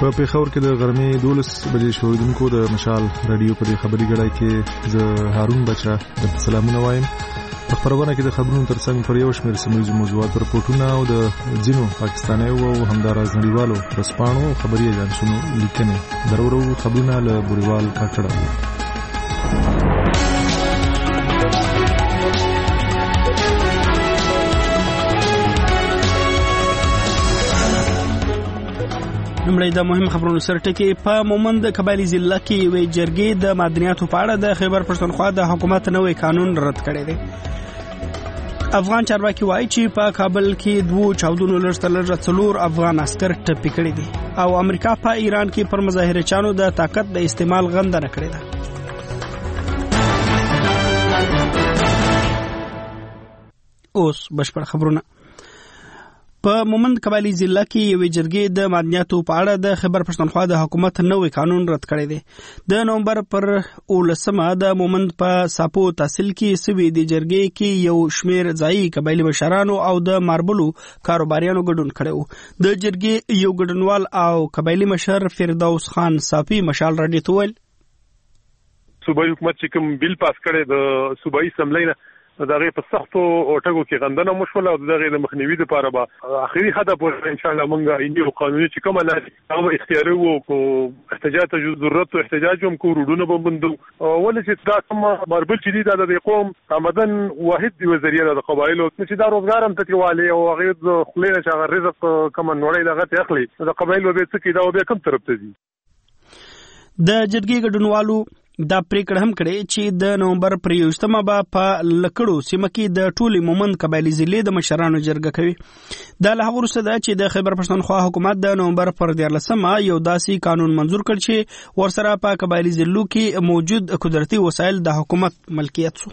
په پیښور کې د غرمې 12 بجې شویدونکو د مشال رادیو په خبري غړای کې د هارون بچا د سلامونه وایم. په خبرونه کې د خبرونو ترڅنګ پر یو شمېر سیمه موضوعات رپورټونه او د ځینو پاکستانیو او همدارز نړیوالو رسپانو خبري اژانسونو لیکنې درورو خبرونه له بوريوال کاکړه. نمړی د مهم خبرونو سرټکی په مومند قبایلی ضلع کې وی جرګې د معدنیاتو په اړه د خیبر پښتونخوا د حکومت نوې قانون رد کړی دی. افغان چارواکي وایي چې په کابل کې 2 چاودنو لړ افغان عسكر ټپي کړي دي او امریکا په ایران کې پر مظاهرچیانو د طاقت د استعمال غندنه کړې ده. اوس بشپړ خبرونه. په مومند قبایلی ضلع کې یوې جرګې د معدنیاتو په اړه د خیبر پښتونخوا د حکومت نوې قانون رد کړی دی. د نومبر پر 19 د مومند په ساپو تحصیل کې سوي د جرګې کې یو شمیر ځایي قبایلی مشرانو او د ماربلو کاروباریانو ګډون کړو. د جرګې یو ګډونوال او قبایلی مشر فردوس خان صافي مشال راډیو ته ویل صوبایي حکومت چې کوم بیل پاس کړی د صوبایي اسمبلی نه دغه په سختو ټکو کې غندنه مشوله او دغه د مخنیوي لپاره به اخري هدف ان شاء الله مونږه یو قانوني چې کومه لاري او اختیاري وو کو احتجاج ته ضرورت او احتجاج هم کو روډونه بمبندو ولې چې دا کوم مربل چې د قوم آمدن واحد دی وزریه د قبایلو چې دا روزګار هم تکواله او غیر خلینا چې رزق کوم نوړی لغه اخلي د قبایلو به څه کې دا به کوم طرف ته دي. د جرګې ګډونوالو دا پریکړه هم کړې چې د نومبر پر 21 به په لکړو سیمه کې د ټولي مومند قبایلی ضلع د مشرانو جرګه کوي. دا له هغه وروسته چې د خیبر پښتونخوا حکومت د نومبر پر 14 یو داسې قانون منظور کړ چې ورسره په قبایلی ضلعو کې موجود قدرتي وسایل د حکومت ملکیت شو.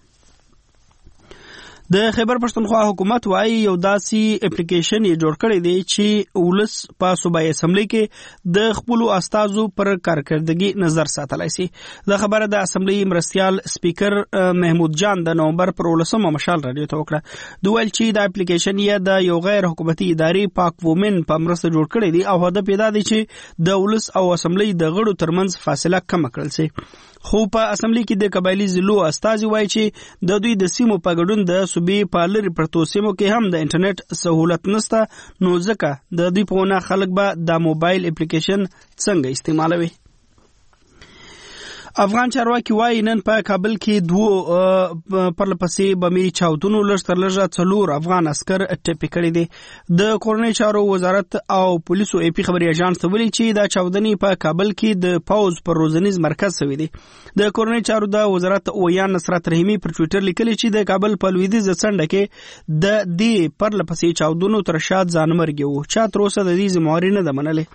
د خیبر پښتونخوا حکومت وايي یو داسي اپلیکیشن یې جوړ کړی دی چې ولس په صوبایي اسمبلی کې د خپل استازو پر کارکردګي نظر ساتلای شي. د خبره د اسمبلی مرستيال سپیکر محمود جان د نومبر پر 19 مشال راډیو ته وکړه. دوی ویل چې د اپلیکیشن یې د یو غیر حکومتي ادارې پاک وومن په مرسته جوړ کړی دی او هدف یې دا دی چې د ولس او اسمبلی د غړو ترمنځ فاصله کم کړل شي. خو په اسمبلی کې د قبایلی ضلعو استازي وایي چې د دوی د سیمو په ګډون د صوبې په لری پرتو سیمو کې هم د انټرنیټ سہولت نشته، نو ځکه د دوی په ونه خلک به د موبایل اپلیکیشن څنګه استعمالوي. افغان چارواکي وایي نن په کابل کې 2 پرلپسې بمي چاودنو لږ افغان عسكر ټپي کړي دي. د کورنۍ چارو وزارت او پولیسو اپی خبري اژانس ته ویلي چې دا چاودنې په کابل کې د پاوز پر روزنیز مرکز شوی دي. د کورنۍ چارو د وزارت ویان نصرت رحیمی پر ټوئیټر لیکلي چې د کابل په لویدیځ څنډه کې د دې پرلپسې چاودنو تر شا ځانمرګي وو. چا تر اوسه د دې ذمہواري نه ده منلې.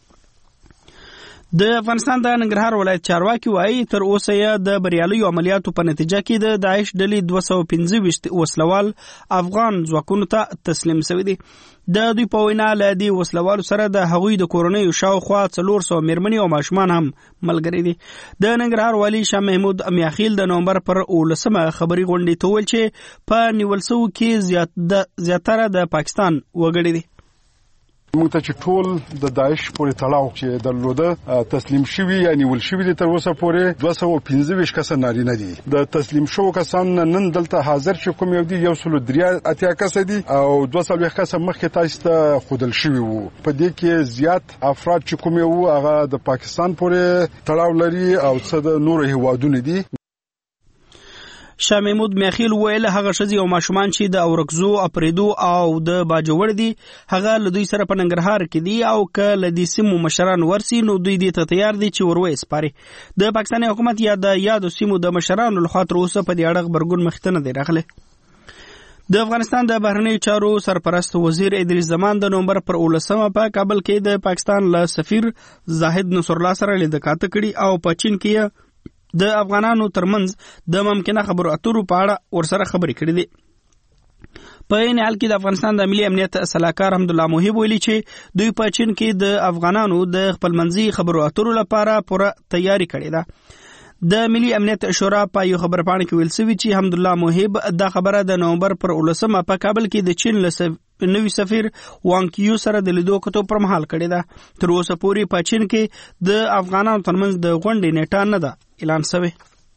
د افغانستان د ننګرهار ولایت چارواکي وایي تر اوسه یې د بریالیو عملیاتو په نتیجه کې د داعش ډلې 225 وسلوال افغان ځواکونو ته تسلیم شوي دي. د دوی په وینا له دې وسلوالو سره د هغوی د کورنۍ شاوخوا 400 میرمنې او ماشومان هم ملګري دي. د ننګرهار والی شاه محمود امیاخیل د نومبر پر 19 خبري غونډې ته ویل چې په نیول شوو کې زیاتره د پاکستان وګړي دي. موږ ته چې ټول د داعش پورې تړاو چې درلوده تسلیم شوي یا نیول شوي دي تر اوسه پورې 225 کسه نارینه دي. د تسلیم شوو کسان نن دلته حاضر چې کوم یو دي 183 کسه دي او 240 کسه مخکې تاسو ته خودل شوي وو. په دې کې زیات افراد چې کوم یو هغه د پاکستان پورې تړاو لري او څه د نورو هیوادونو دي. شاه محمود میاخیل ویل هغه شذي او ماشومان چې د اورکزو اپریدو او د باجوړ دي هغه له دوی سره په ننګرهار کې دي او ک له دې سیمو مشران ورسي نو دوی دې ته تیار دي چې وروي سپاري. د پاکستاني حکومت یا د یادو سیمو د مشرانو لخوا تر اوسه په دې اړه خبرګون مخته نه دی راغلی. د افغانستان د بهرنی چارو سرپرست وزیر ادریس زمان د نومبر پر 19 په کابل کې د پاکستان له سفیر زاهد نصر الله سره لیدکات کړي او په چین کې د افغانانو ترمنځ د ممکنه خبرو اترو په اړه ورسره خبرې کړې دي. په این حال کې د افغانستان د ملي امنیت صلاحکار حمدالله موهب ویلي چې دوی په چین کې د افغانانو د خپلمنځي خبرو اترو لپاره پوره تیاری کړې ده. د ملي امنیت شورا په یو خبرپاڼه کې ویل شوی چې حمدالله موهب دا خبره د نومبر پر 19 په کابل کې د چین نوي سفیر وانګ کیو سره د لیدو کتو پر مهال کړی ده. تر اوسه پورې په چین کې د افغانانو ترمنځ د غونډې نیټه نه ده اعلان شوی.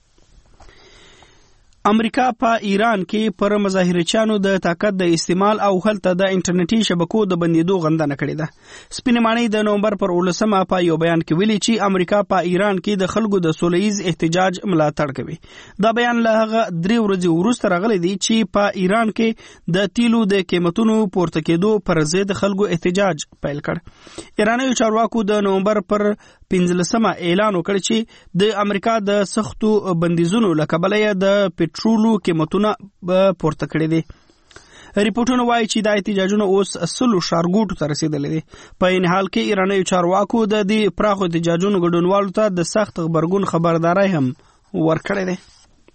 امریکا په ایران کې پر مظاهرچیانو د طاقت د استعمال او هلته د انټرنیټي شبکو د بندیدو غندنه کړې ده. سپینې ماڼۍ د نومبر پر 18 په یو بیان کې ویلي چې امریکا په ایران کې د خلکو د سولهییز احتجاج ملاتړ کوي. دا بیان له هغه 3 ورځې وروسته راغلی دی چې په ایران کې د تیلو د قیمتونو پورته کېدو پر ضد خلکو احتجاج پیل کړ. ایراني چارواکو د نومبر پر 15 اعلان وکړ چې د امریکا د سختو بندیزونو له کبله د پټرولو قیمتونه پورته کړي دي. ریپورتونه وایي چې د احتجاجونو اوس 100 ښارګوټو ته رسیدلي دي. په این حال کې ایراني چارواکو د دې پراخو احتجاجونو ګډونوالو ته د سخت غبرګون خبرداري هم ورکړې ده.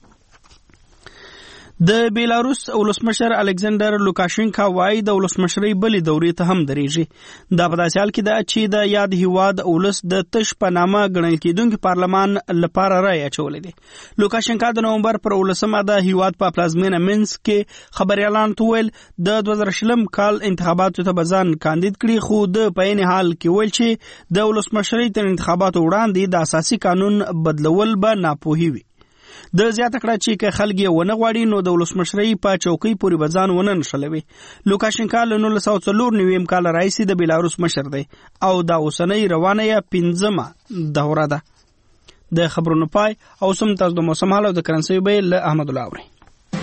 د بیلاروس ولسمشر الکساندر لوکاشینکا وایي د ولسمشرۍ بلې دورې ته هم درېږي. دا په داسې حال کې ده چې د یاد هیواد ولس د تش په نامه ګڼل کېدونکي پارلمان لپاره رایه اچولې ده. لوکاشینکا د نومبر پر 18 د هیواد په پلازمینه مینسک کې خبريالان ته ویل د 2020 کال انتخاباتو ته بزان کاندید کړي، خو د په عین حال کې ویل چې د ولسمشرۍ تر انتخاباتو وړاندې د اساسي قانون بدلول به ناپوهي وي. د زیاته کړه چې که خلک یې ونه غواړي نو د ولسمشرۍ په چوکۍ پورې بزان ونه نښلوي. لوکاشینکا له 1994 کال راهیسې د بیلاروس مشر دی او دا اوسنۍ روانه یې 5مه دوره ده. د خبرونو پای او سم تاسو د موسم حال او د کرنسي بیل له احمد الله اوري.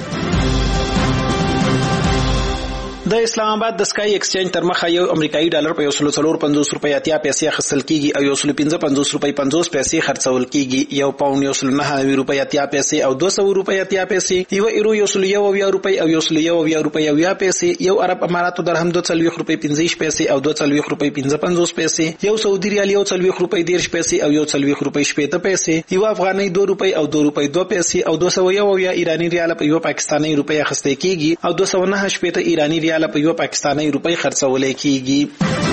د اسلام آباد د سکای ایکسچینج تر مخه یو امریکایي ډالر په 1.450 روپۍ اتیا پیسې خرڅل کیږي او 1.55 روپۍ 50 پیسې خرڅول کیږي. یو پاوند 1.9 روپۍ اتیا پیسې او 200 روپۍ اتیا پیسې، یو ایرو 1.1 روپۍ او 1.1 روپۍ او 10 پیسې، یو عرب اماراتو درهم 2.40 روپۍ 15 پیسې او 2.40 روپۍ 55 پیسې، یو سعودي ریال 1.40 روپۍ 10 پیسې او 1.40 روپۍ 70 پیسې، یو افغاني 2 روپۍ او 2 روپۍ 2 پیسې او 201 ایرانی ریال په یو پاکستاني روپۍ اخیستل کیږي او 209 ایرانی ریال په یو پاکستاني روپۍ خرڅول کیږي.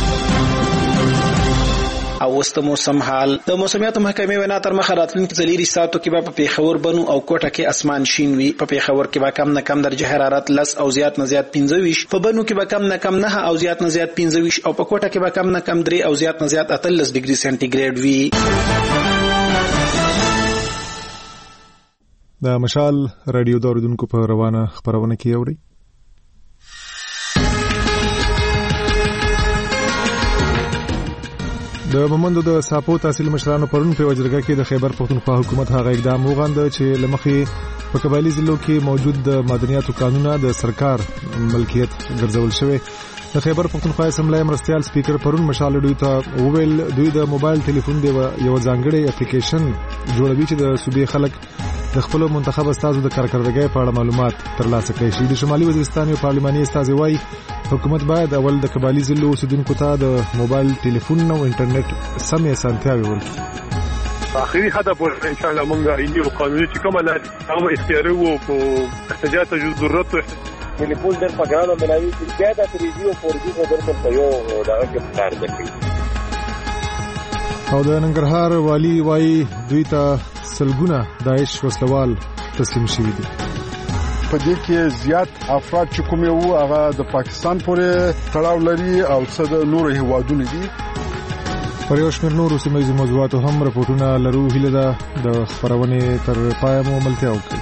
او وست موسم حال د موسمیات محکمې وینا تر مخه راتلونکي ځلې ساتو کې په پیښور بنو او کوټه کې اسمان شین وي. په پیښور کې به کم نه کم درجه حرارت 10 او زیات نه زیات 15، په بنو کې به کم نه کم 9 او زیات نه زیات 15 او په کوټه کې به کم نه کم 3 او زیات نه زیات 13 ډیګري سنټیګریډ وي. د مشال رادیو دوردونکو په روانه خبرونه کې اوري. د مومندو د ساپو تحصیل مشرانو پرون په وجرګه کې د خیبر پښتونخوا حکومت هغه اقدام وغوښته چې لمخې په قبایلی ضلعو کې موجود د مدنیاتو قانون د سرکار ملکیت ګرځول شوی. د خیبر پښتونخوا اسمبلی مرستيال سپیکر پرون مشال دوی ته وویل دوی د موبایل ټلیفون دی یو ځانګړی اپلیکیشن جوړوي چې د صوبې خلک د خپل منتخب استادو د کارکړدګۍ په اړه معلومات ترلاسه کړي. د شمالي وزیرستان یو پارلماني استاد وايي حکومت باید اول د قبایلی ضلعو اوسیدونکو ته د موبایل ټلیفون او انټرنیټ سمې اسانتیاوې ورکړي. آخري هدف ان شاء الله مونږه ایندي قانوني چې کومه لاره هغه اختیاري وو په احتجاج ته ضرورت ټلیفون در پګرانو بلایي چې بیا د تریزیو فورجی په درته په یو دغه کې کار کوي. او د ننګرهار والی وايي دوی ته سلګونه داعش وسلوال تسلیم شوي دي. په دې کې زیات افراد چې کوم یو هغه د پاکستان پورې تړاو لري او څه د نورو هیوادونو دي. پر یو شمېر نورو سیمه موضوعاتو هم راپورټونه لرو. هیله ده د خبرونې تر پایه مو ملتیا وکړي.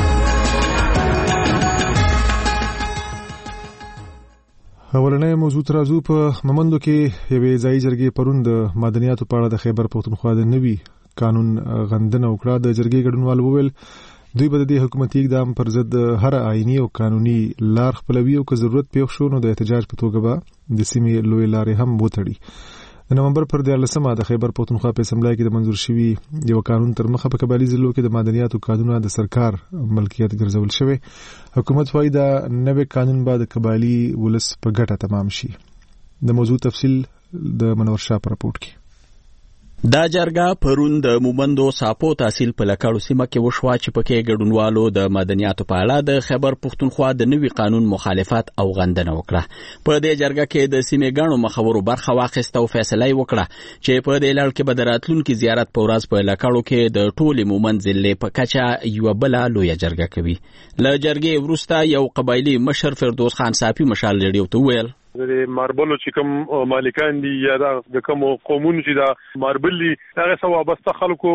اولنې موضوع ترازو په مومندو کې یوې ځای جرګې پرون د مدنیاتو په اړه د خیبر پښتونخوا د نوي قانون غندنه وکړه. د جرګې ګډونوال وویل دوی به د حکومتي اقدام پر ضد هر آئینی او قانوني لار خپلوي او که ضرورت پیښ شو نو د احتجاج په توګه به د سیمې لوی لارې هم وتړي. د نومبر پر 14 د خیبر پښتونخوا په اسمبلی کې د منظور شوی یو قانون تر مخه په قبایلی ضلعو کې د مدنیاتو قانون د سرکار ملکیت ګرځول شوی. حکومت وايي دا نوې قانون به د قبایلی ولس په ګټه تمام شي. د موضوع تفصیل د منور شاه په راپورټ کې. دا جرګه پرون د مومندو ساپو تحصیل په لکړو سیمه کې وشوه چې پکې ګډونوالو د مدنیاتو په اړه د خیبر پښتونخوا د نوي قانون مخالفت او غندنه وکړه. په دې جرګه کې د سیمې ګڼو مخورو برخه واخیسته او فیصله وکړه چې په دې لړ کې به د راتلونکي زیارت په ورځ په لکړو کې د ټولې مومند ضلع په کچه یوه بله لویه جرګه کوي. له جرګې وروسته یو قبایلي مشر فردوس خان صافي مشال ریډیو ته وویل د ماربلو چې کوم مالکان دي یا د کوم قومونو چې دا ماربل دي هغه سره وابسته خلکو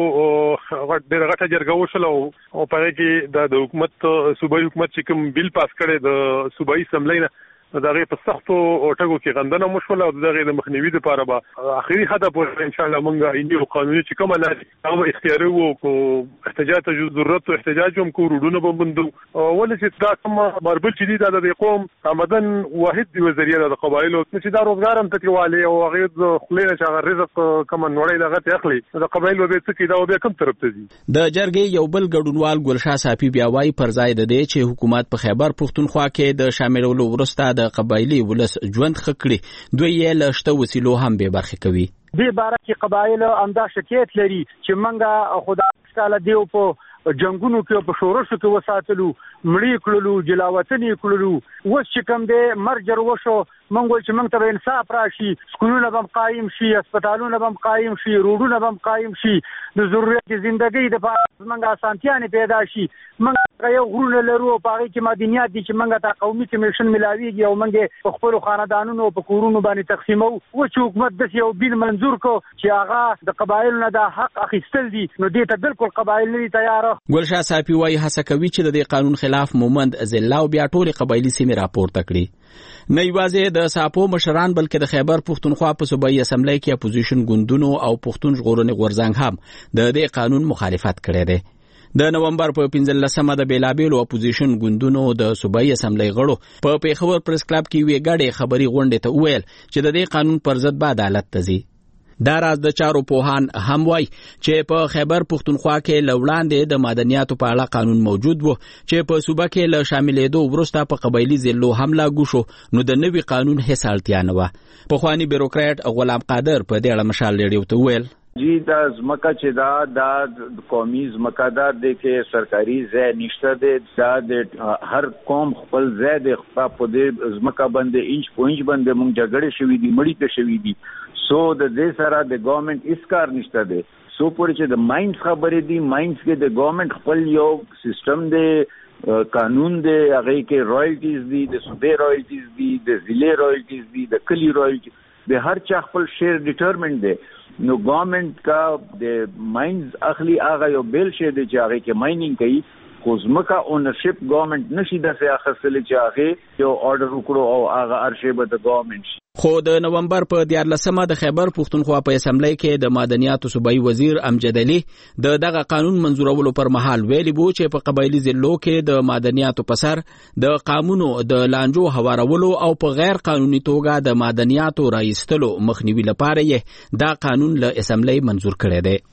ډېر غټه جرګه وشوله او په هغې کې د حکومت صوبایي حکومت چې کوم بیل پاس کړی د صوبایي اسمبلۍ نه د هغې په سختو ټکو کې غندنه وشوله او د هغې د مخنیوي دپاره به اخري حده پورې انشاءالله موږ عیني او قانوني چې کومه لارې هغه به اختیاري وو کو احتجاج ته ضرورت و احتجاج هم کو روډونه به بندو ولې چې دا کوم ماربل چې دي دا د قوم آمدن واحد یوه ذریعه ده د قبایلو چې دا روزګار هم تکې والي او هغې د خولې نه چې هغه رزق کومه نوړی د هغه ته اخلي د قبایلو به څه کوي دا بیا کوم طرف ته ځي. د جرګې یو بل ګډونوال ګلشاه صافي بیا وایي پر ځای د دې چې حکومت په خیبر پښتونخوا کې د شاملولو وروسته د قبایلي ولس ژوند ښه کړي دوی یې له شته وسیلو هم بې برخې کوي. دې باره کې قبایلو همدا شکایت لري چې موږ خدای تعالی دیو په جنگونو کې په شورشو کې وساتلو مړی کړلو جلاوطنې کړلو اوس چې کوم دی مرجر وشو موږ وایو چې موږ ته انصاف راشي سکولونه به قایم شي هسپتالونه به قایم شي روډونه به قایم شي د ضرورت ژوندۍ دپاره موږ اسانتیانې پیدا شي موږ یو غرونه لرو په هغې کې معدنیات دي چې موږ ته قومي کمیشن ملاویږي او موږ په خپلو خاندانونو په کورونو باندې تقسیمو و چې حکومت داسې یو بیل منظور کړو چې هغه د قبایلو نه د حق اخیستل دي نو دې ته بالکل قبایل نه دي تیاره. ګلشاه صافي وایي هڅه کوي چې د دې قانون خلاف مومند ضلع او بیا ټولې قبایلي سیمې راپورته کړي. نه یوازې د ساپو مشران بلکې د خیبر پښتونخوا په صوبایي اسمبلی کې اپوزیشن ګوندونو او پښتون ژغورنې غورځنګ هم د دې قانون مخالفت کړی دی. د نومبر په 15مه د بیلابیلو اپوزیشن ګوندونو د صوبایي اسمبلی غړو په پیښور پریس کلب کې یوې ګډې خبري غونډې ته وویل چې د دې قانون پر ضد به عدالت ته ځي. دا راز د چارو پوهان هم وای چې په خیبر پښتونخوا کې لوړاندې د مدنیاتو په اړه قانون موجود وو چې په صوبه کې له شاملېدو وروسته په قبایلي ضلعو هم لاګو شو نو د نوي قانون هیڅ اړتیا نه وه. پخواني بیروکراټ غلام قادر په دې اړه مشال ریډیو ته وویل جی دا زمکه چې دا قومي زمکه دا د کې سرکاري ځای نشته دی دا د هر قوم خپل ځای دی په دې زمکه باندې انچ په انچ باندې موږ جګړې شوي دي مړی ته شوي دي سو د دې سره د ګورنمنت هیڅ کار نشته دی. سو پورې چې د ماینز خبرې دي ماینز کې د ګورنمنت خپل یو سیستم دی قانون دی هغې کې رایلټیز دي د صوبې رایلټیز دي د ضلع رایلټیز دي د کلي رایلټیز د هر چا خپل شیر ډیټرمنټ دی. نو گورنمنٹ کا د ماینز اخلي هغه یو بیل شي دی چې هغه کې ماینینګ کوي خو ځمکه اونرشپ گورنمنٹ نشي داسې اخیستلی چې هغې یو آرډر وکړو او هغه هر شی به د گورنمنٹ شي. خو د نومبر په 14مه د خیبر پښتونخوا په اسمبلی کې د مدنیاتو صوبایي وزیر امجد علي د دغه قانون منظورولو پر مهال ویلي وو چې په قبایلي ضلعو کې د مدنیاتو په سر د قانونو د لانجو هوارولو او په غیر قانوني توګه د مدنیاتو راایستلو مخنیوي لپاره یې دا قانون له اسمبلی منظور کړی دی.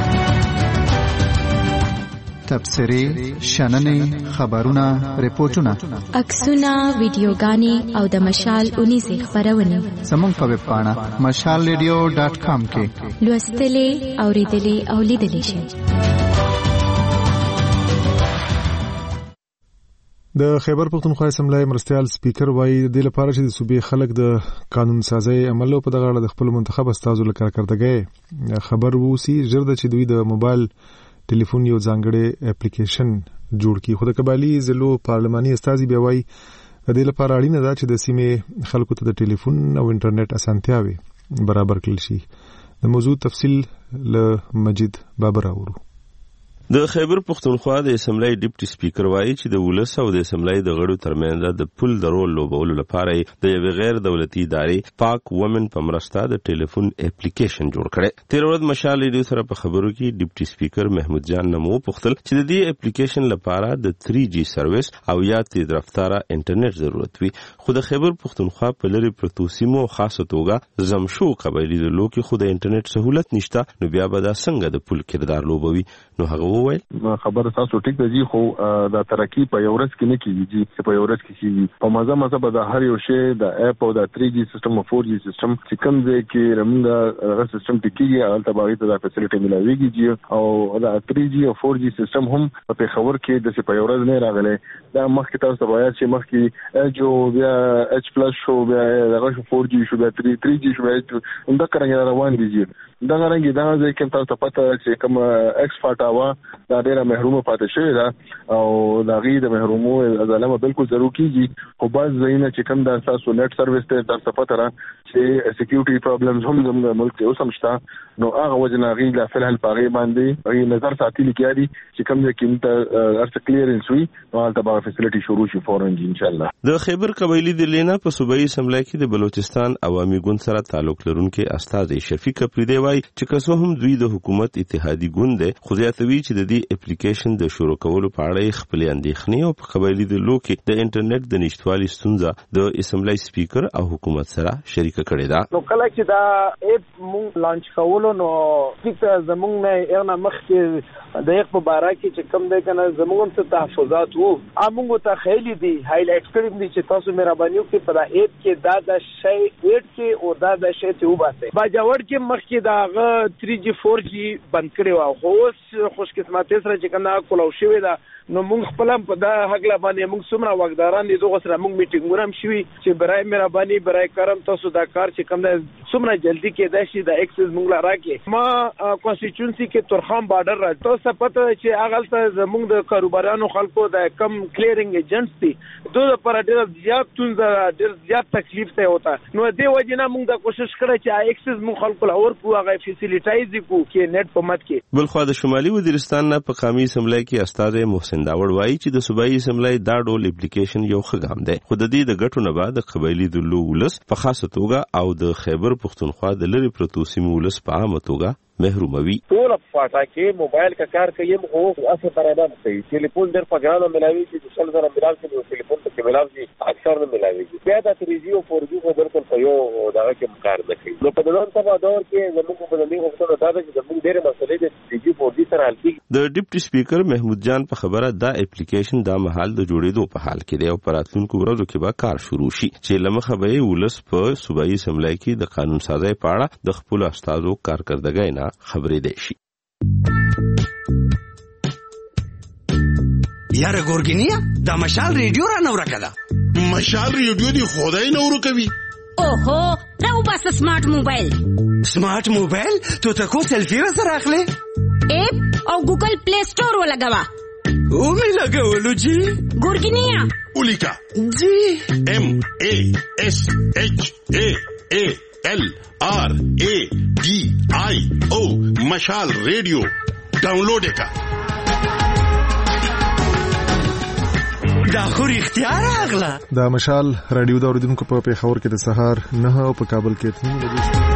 تبصرې شننې خبرونه ریپورتونه عکسونه ویډیوګانې او د مشال 19 خبرونه زموږ په ویب پاڼه mashalradio.com کې لوستلې اوریدلې او لیدلې شئ. د خیبر پښتونخوا اسمبلی مرستیال سپیکر وایي د دې لپاره چې د صوبې خلک د قانون سازۍ عمل په دغه اړه د خپل منتخب استازو لپاره کارکړدګۍ خبر ووسی ژر د چې دوی د موبایل ټلیفون یو ځانګړی اپلیکیشن جوړ کړي. خو د قبایلي ضلعو پارلماني استازي بیا وایي د دې لپاره اړینه ده چې د سیمې خلکو ته د ټلیفون او انټرنیټ اسانتیاوې برابر کړل شي. د موضوع تفصیل له مجید بابر اورو. د خیبر پښتونخوا د اسمبلی ډیپټي سپیکر وایي چې د ولس او د اسمبلی د غړو ترمنځ د پول د رول لوبولو لپاره د یو غیر دولتي ادارې پاک وومن په مرسته د ټلیفون اپلیکیشن جوړ کړي. تیر ورځ مشال ریډیو سره په خبرو کې ډیپټي سپیکر محمود جان نمو پوښتل چې د دې اپلیکیشن لپاره د 3G سرویس او یا تیز رفتاره انټرنیټ ضرورت وي. خو د خیبر پښتونخوا په لری پرتو سیمو خاصه توګه زمشو قبایلي ضلعو کې خو د انټرنیټ سہولت نشته نو بیا به دا څنګه د پول کردار لوبوي. نو هغه وویل خبره تاسو ټیک ده جی خو دا ترقی په یو ورځ کې نه کیږي چې په یو ورځ کې کیږي په مزه به د هر یو شی د اپ او د 3G سیستم او 4G سیستم چې کوم ځای کې رمنګ هغه سیستم ټیکيږي هغه تبعی ته د فیسیلیټي ملاويږي جی او د 3G او 4G سیستم هم په خبر کې د په یو ورځ نه راغلی دا مخکې تاسو ته وایي چې مخکې جو بیا H+ شو بیا دغه 4G شو بیا 3G شو بیا دا څنګه روان دي دا غرانګي دا ځکه تاسو ته پته چې کوم ایکسپورټ وا دا ډیره محرومه پاتې شوی دا او دا غي د محرومو ځلمه بالکل ضروري کیږي خو باز زینه چې کوم د تاسو نت سرویس ته تاسو پته را چې سکیورټي پرابلمز هم د ملک کې اوسم شته نو هغه وجنه غي د فلحال پاره باندې غي نظر ساتي لیکياري چې کوم ځکه ته ارڅ کلیرنس وي نو هلته به فیسیلیټي شروع شي فورن ان شاء الله. د خیبر قبایلی د لینا په صوبایي اسمبلی کې د بلوچستان عوامي ګوند سره تعلق لرونکي استاد شفیق پریدی وایي چې کسو هم دوی د حکومت اتحادی ګوند دی خو زیاتوي چې د دې اپلیکیشن د شروع کولو په اړه خپل اندېښنې او په قبایلی د لوکي د انټرنیټ د نشټوالي ستونزه د اسمبلی سپیکر او حکومت سره شریک کړي دا. نو کله چې دا اپ مونږ لانچ کولو نو چې زمونږ نه یو مخ کې د یک په باره کې چې کم دی کنه زمونږ څه تحفظات وو امونږ ته خېلی دي هایلایټ کړم دي چې تاسو مهرباني وکړئ په دا اپ کې دا شی ویټ کې او دا شی ته وباسئ باجوړ کې مخ کې دا 3G 4G بند کړي واو خو اوس خوش قسمت سره چې کنه کولاو شوی دا نو موږ خپل په دا حق لا باندې موږ څومره واګداران دي دغه سره موږ میټینګ ورم شوی چې برای مهرباني برای کرم تاسو دا کار چې کوم د څومره جلدی کې دا شي د ایکسس موږ لا راکې ما کانسټیټیونسي کې ترخام بارډر را تاسو پته چې هغه ته موږ د کاروبارانو خلکو د کم کلیرینګ ایجنټس دي دوی پر ډیر زیات تونځ ډیر زیات تکلیف ته وتا نو دې وجنه موږ د کوشش کړی چې ایکسس موږ خلکو لور کو هغه فیسیلیټایز کو کې نت په مت کې. بلخو د شمالي وزیرستان نه په قومي اسمبلی کې استاد محسن داوړ وایي چې د صوبایي اسمبلی دا ډول اپلیکیشن یو ښه ګام دی خو د دې د ګټو نه بعد د قبایلی د لولس په خاصه توګه او د خیبر پښتونخوا د لری پروتو سیمو ولس په عامه توګه محروموي. ټول په کې موبایل کا کار کوي او اسه برابر کوي ټلیفون در په ګرانو ملاوي چې څل زره ملال کې ټلیفون ته ملاوي اکثر نه ملاوي بیا د 3G او 4G په بالکل په یو دا کې کار نه کوي نو په دغه په دور کې زموږ په دې وخت دا چې زموږ ډېر مسلې د 3G 4G سره حل کیږي. د ډیپټي سپیکر محمود جان په خبره دا اپلیکیشن دا محل د جوړېدو په حال کې دی او په راتلونکو ورځو کې به کار شروع شي چې لمخه به ولس په صوبایي اسمبلی کې د قانون سازي په اړه د خپل استادو کارکردګۍ نه خبرې دي. یاره ګورګینیا دا مشال ریډیو را نور کړه مشال ریډیو دی خدای نور کوي اوهو راو بس سمارټ موبایل ته تاسو سلفي سره اخلي اپ او ګوګل پلی سٹور ولګوا او می لګولو جی ګورګینیا اولیکا جی MASHALRADIO مشال ریډیو ډاونلوډ کا دا خو اختیار اغلا دا مشال رادیو دا اوریدونکو په پیښور کې د سهار 9 او په کابل کې 3 بجې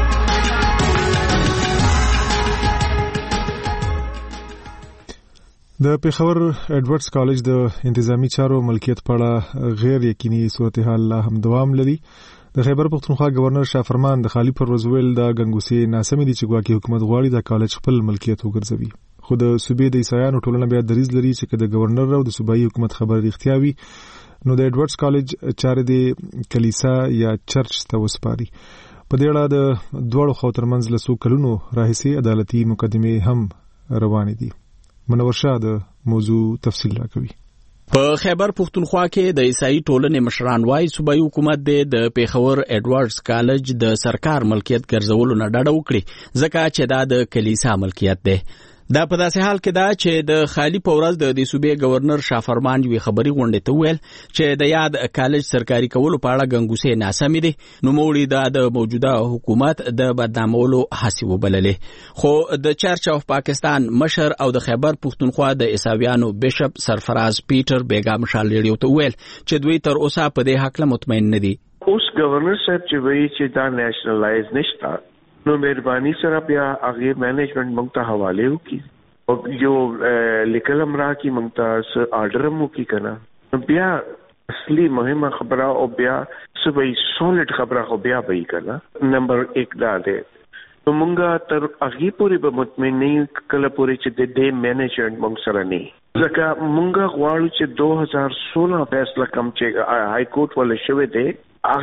د پیښور ایډورډز کالج د انتظامی چارو ملکیت په اړه غیر یقیني صورتحال لا هم دوام لري. د خیبر پختونخوا گورنر شاه فرمان د خالی پر روزویل د غنګوسی ناسمي دي چې ګواکې حکومت غواړي د کالج خپل ملکیت وګرځوي خو د صوبې د عیسایانو ټولنه بیا دریز لري چې د گورنر او د صوبایي حکومت خبر اختیاوي نو د ایډورډز کالج چارې د کلیسا یا چرچ ته وسپاري. په دې اړه د دوړو خو ترمنځ له څو کلونو راهیسي عدالتي مقدمې هم روانې دي. منور شاه د موضوع تفصیل راکوي. په خیبر پختونخوا کې د عیسائی ټولنې مشران وايي صوبایي حکومت د پیښور ایډورډز کالج د سرکار ملکیت ګرځولو نه ډډه وکړي ځکه چې دا د کلیسا ملکیت دی. دا په داسې حال کې دا چې د خالی په ورځ د صوبې گورنر شاه فرمان یو خبري غونډه ته ویل چې د یاد کالج سرکاري کولو په اړه غنګوسې ناسمې دي نو موړي د موجوده حکومت د بدنامولو هڅې وبللې خو د چرچ اف پاکستان مشر او د خیبر پختونخوا د عیسویانو بیشپ سرفراز پیټر بیگا مشال ریډیو ته ویل چې دوی تر اوسه په دې حق له مطمئن نه دي. اوس گورنر صاحب چې وایي چې دا نېشنلایز نشته نو مهرباني سره بیا هغه مینجمنت موږ ته حواله وکړي او یو لیکل امرا کی موږ ته آرډر مو کی کنه بیا اصلي مهمه خبره او بیا سبې سولید خبره خو بیا به کنه. نمبر 1 دا ده نو مونږه تر هغه پورې به مطمئن نه کله پورې چې د دې مینجمنت مونږ سره نه ځکه مونږ غواړو چې 2016 فیصله کوم چې های کورټ ولې شوی دی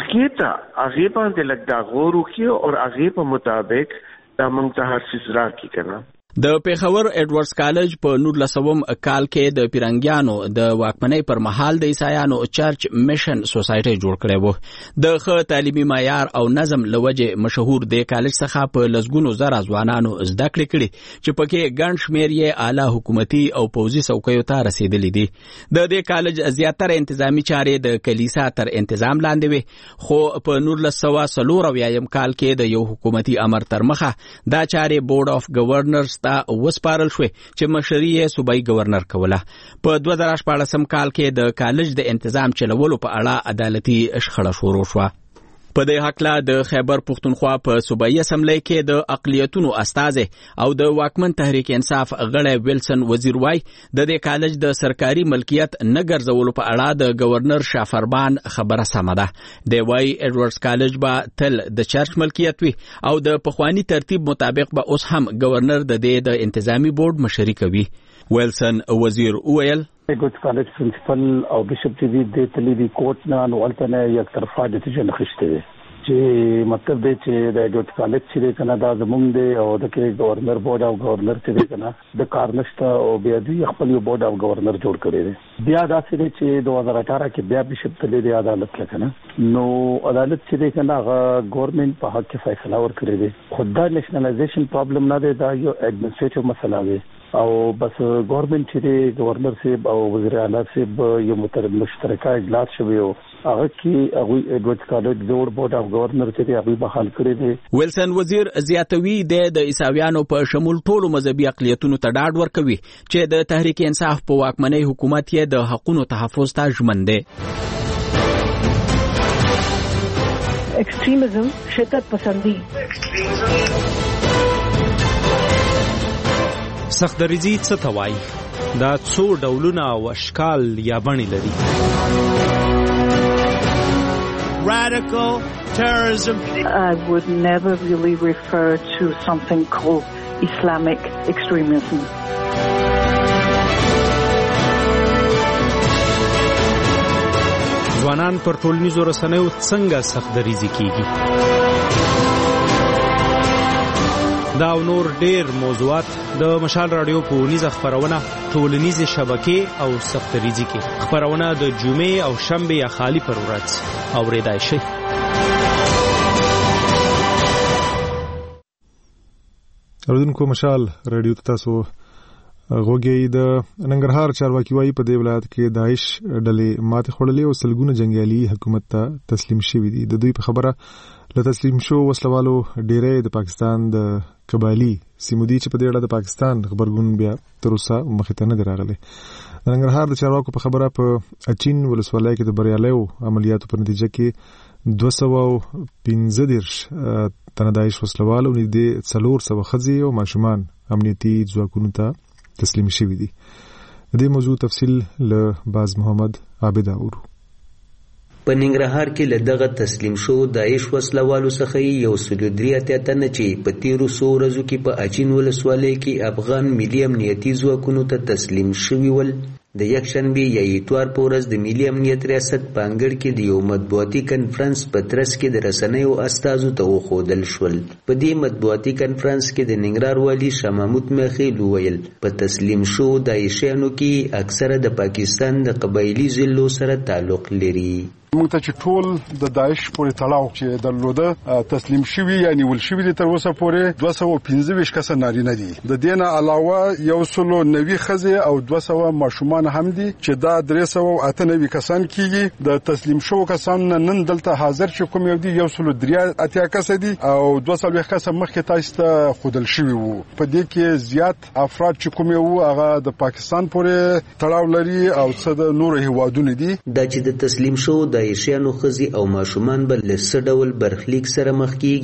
هغه باندې لږ دا غور وکړي او هغه په مطابق دا مونږ ته هر څه راکړي کنه. د پیښور ایډورډز کالج په 1900 کال کې د پیرنګیانو د واکمنۍ پر مهال د عیسایانو چرچ میشن سوسایټي جوړ کړی و. د ښه تعلیمي معیار او نظم لوجه مشهور د کالج څخه په لسګونو زره ځوانانو زده کړې کړي چې پکې ګڼ شمېر یې اعلی حکومتي او پوځي څوکیو ته رسیدلي دي. د دې کالج زیاتره انتظامی چارې د کلیسا تر انتظام لاندې وي، خو په 1994 کال کې د یو حکومتي امر تر مخه دا چارې بورډ اف گورنرز وسپارل شوې چې مشري یې صوبایي گورنر کوله. په 2014 کال کې د کالج د انتظام چلولو په اړه عدالتي شخړه شروع شوه. په دې حقله د خیبر پښتونخوا په صوبایي اسمبلی کې د اقلیتونو استازي او د واکمن تحریک انصاف غړی ویلسن وزیر وای د دې کالج د سرکاري ملکیت نه ګرځولو په اړه د گورنر شافربان خبره سمه ده. دی وای ایډورډز کالج به تل د چرچ ملکیت وي او د پخوانی ترتیب مطابق به اوس هم گورنر د دې د انتظامی بورډ مشري کوي. ویلسن وزیر وویل ایډورډز کالج پرنسپل او بشپ چې د تللی کوټ نه نوالته نه یک طرفه ډیسیژن اخیسته دی چې مطلب دی چې د ایډورډز کالج چې کنه دا زمونږ دی او د کې گورنر بورډ او گورنر چې کنه د کارنشته او بیا دوی خپل یو بورډ او گورنر جوړ کړی دی. بیا دا چې 2018 کې بیا بشپ تللی دی عدالت لکنه نو عدالت چې کنه هغه ګورنمنت په حق کې فیصله ورکړي دی. خدای نېشنلایزیشن پرابلم نه دی، دا یو ایڈمنسټریټیو مسله دی او بس گورنمنت چې گورنر صاحب او وزیر اعلی صاحب یو مشترکه اجلاس شوی او هغه کې هغه ایډورډز کالج جوړ بورډ اف گورنر چې هغه بحال کړی دی. ویلسن وزیر زیاتوي د عیسویانو په شمول ټولو مذهبي اقلیتونو ته ډاډ ورکوي چې د تحریک انصاف په واکمنۍ حکومت یې د حقوقو تحفظ ته ژمن دی. ایکسټریمزم شدت پسندي سخت دریځي څه ته وایي؟ دا څو ډولونه او اشکال یا بڼې لري. Radical terrorism. I would never really refer to something called Islamic extremism. ځوانان پر ټولنیزو رسنیو څنګه سخت دریځي کیږي؟ دا او نور ډیر موضوعات د مشال رادیو په ونیزه خبرونه ټولنیزه شبکې او سخت دریځي کې خبرونه د جمعې او شنبه یا خالی پر ورځ اوریدای شي. اوریدونکو مشال رادیو تاسو غوږی د ننګرهار چارواکي وایي په دې ولایت کې داعش ډلې ماته خړلې او سلګونه جنگیالي حکومت ته تسلیم شوي دي. د دوی په خبره له تسلیم شو وسلوالو ډیرې د پاکستان د قبایلی سیمو دي چې په دې اړه د پاکستان خبرګون بیا تر اوسه مخې ته نه دی راغلی. د ننګرهار د چارواکو په خبره په اچین ولسوالۍ کې د بریالیو عملیاتو په نتیجه کې 215 تنه داعش وسلوال او نږدې 400 ښځې او ماشومان امنیتي ځواکونو ته تسلیم شوي دي. د دې موضوع تفصیل له باز محمد عابد اورو. په ننګرهار کې له دغه تسلیم شو داعش وسلوالو څخه یو 3 تنه چې په تیرو څو ورځو کې په اچین ولسوالۍ کې افغان ملي امنیتي ځواکونو ته تسلیم شوي ول. د یکشنبه یا اتوار په ورځ د ملي امنیت ریاست پانګړ کې د یو مطبوعاتي کنفرانس په ترڅ کې د رسنیو استازو ته وښودل شول. په دې مطبوعاتي کنفرانس کې د ننګرهار والي شاه محمود میخیل وویل په تسلیم شو داعشیانو کې اکثره د پاکستان د قبایلی ضلعو سره تعلق لري. موږ ته چې ټول د داعش پورې تړاو چې درلوده تسلیم شوي یا نیول شوي دي تر اوسه پورې 215 کسه نارینه دي. د دې نه علاوه 190 ښځې او 200 ماشومان هم دي چې دا 398 کسان کیږي. د تسلیم شو کسان نن دلته حاضر چې کوم یو دي 183 کسه دي او 200 کسه مخکې تاسو ته خودل شوي وو. په دې کې زیات افراد چې کوم یو هغه د پاکستان پورې تړاو لري او څه د نورو هیوادونو دي. دا چې د تسلیم شو داعشیانو ښځې او ماشومان به له څه ډول برخلیک سره مخ کیږي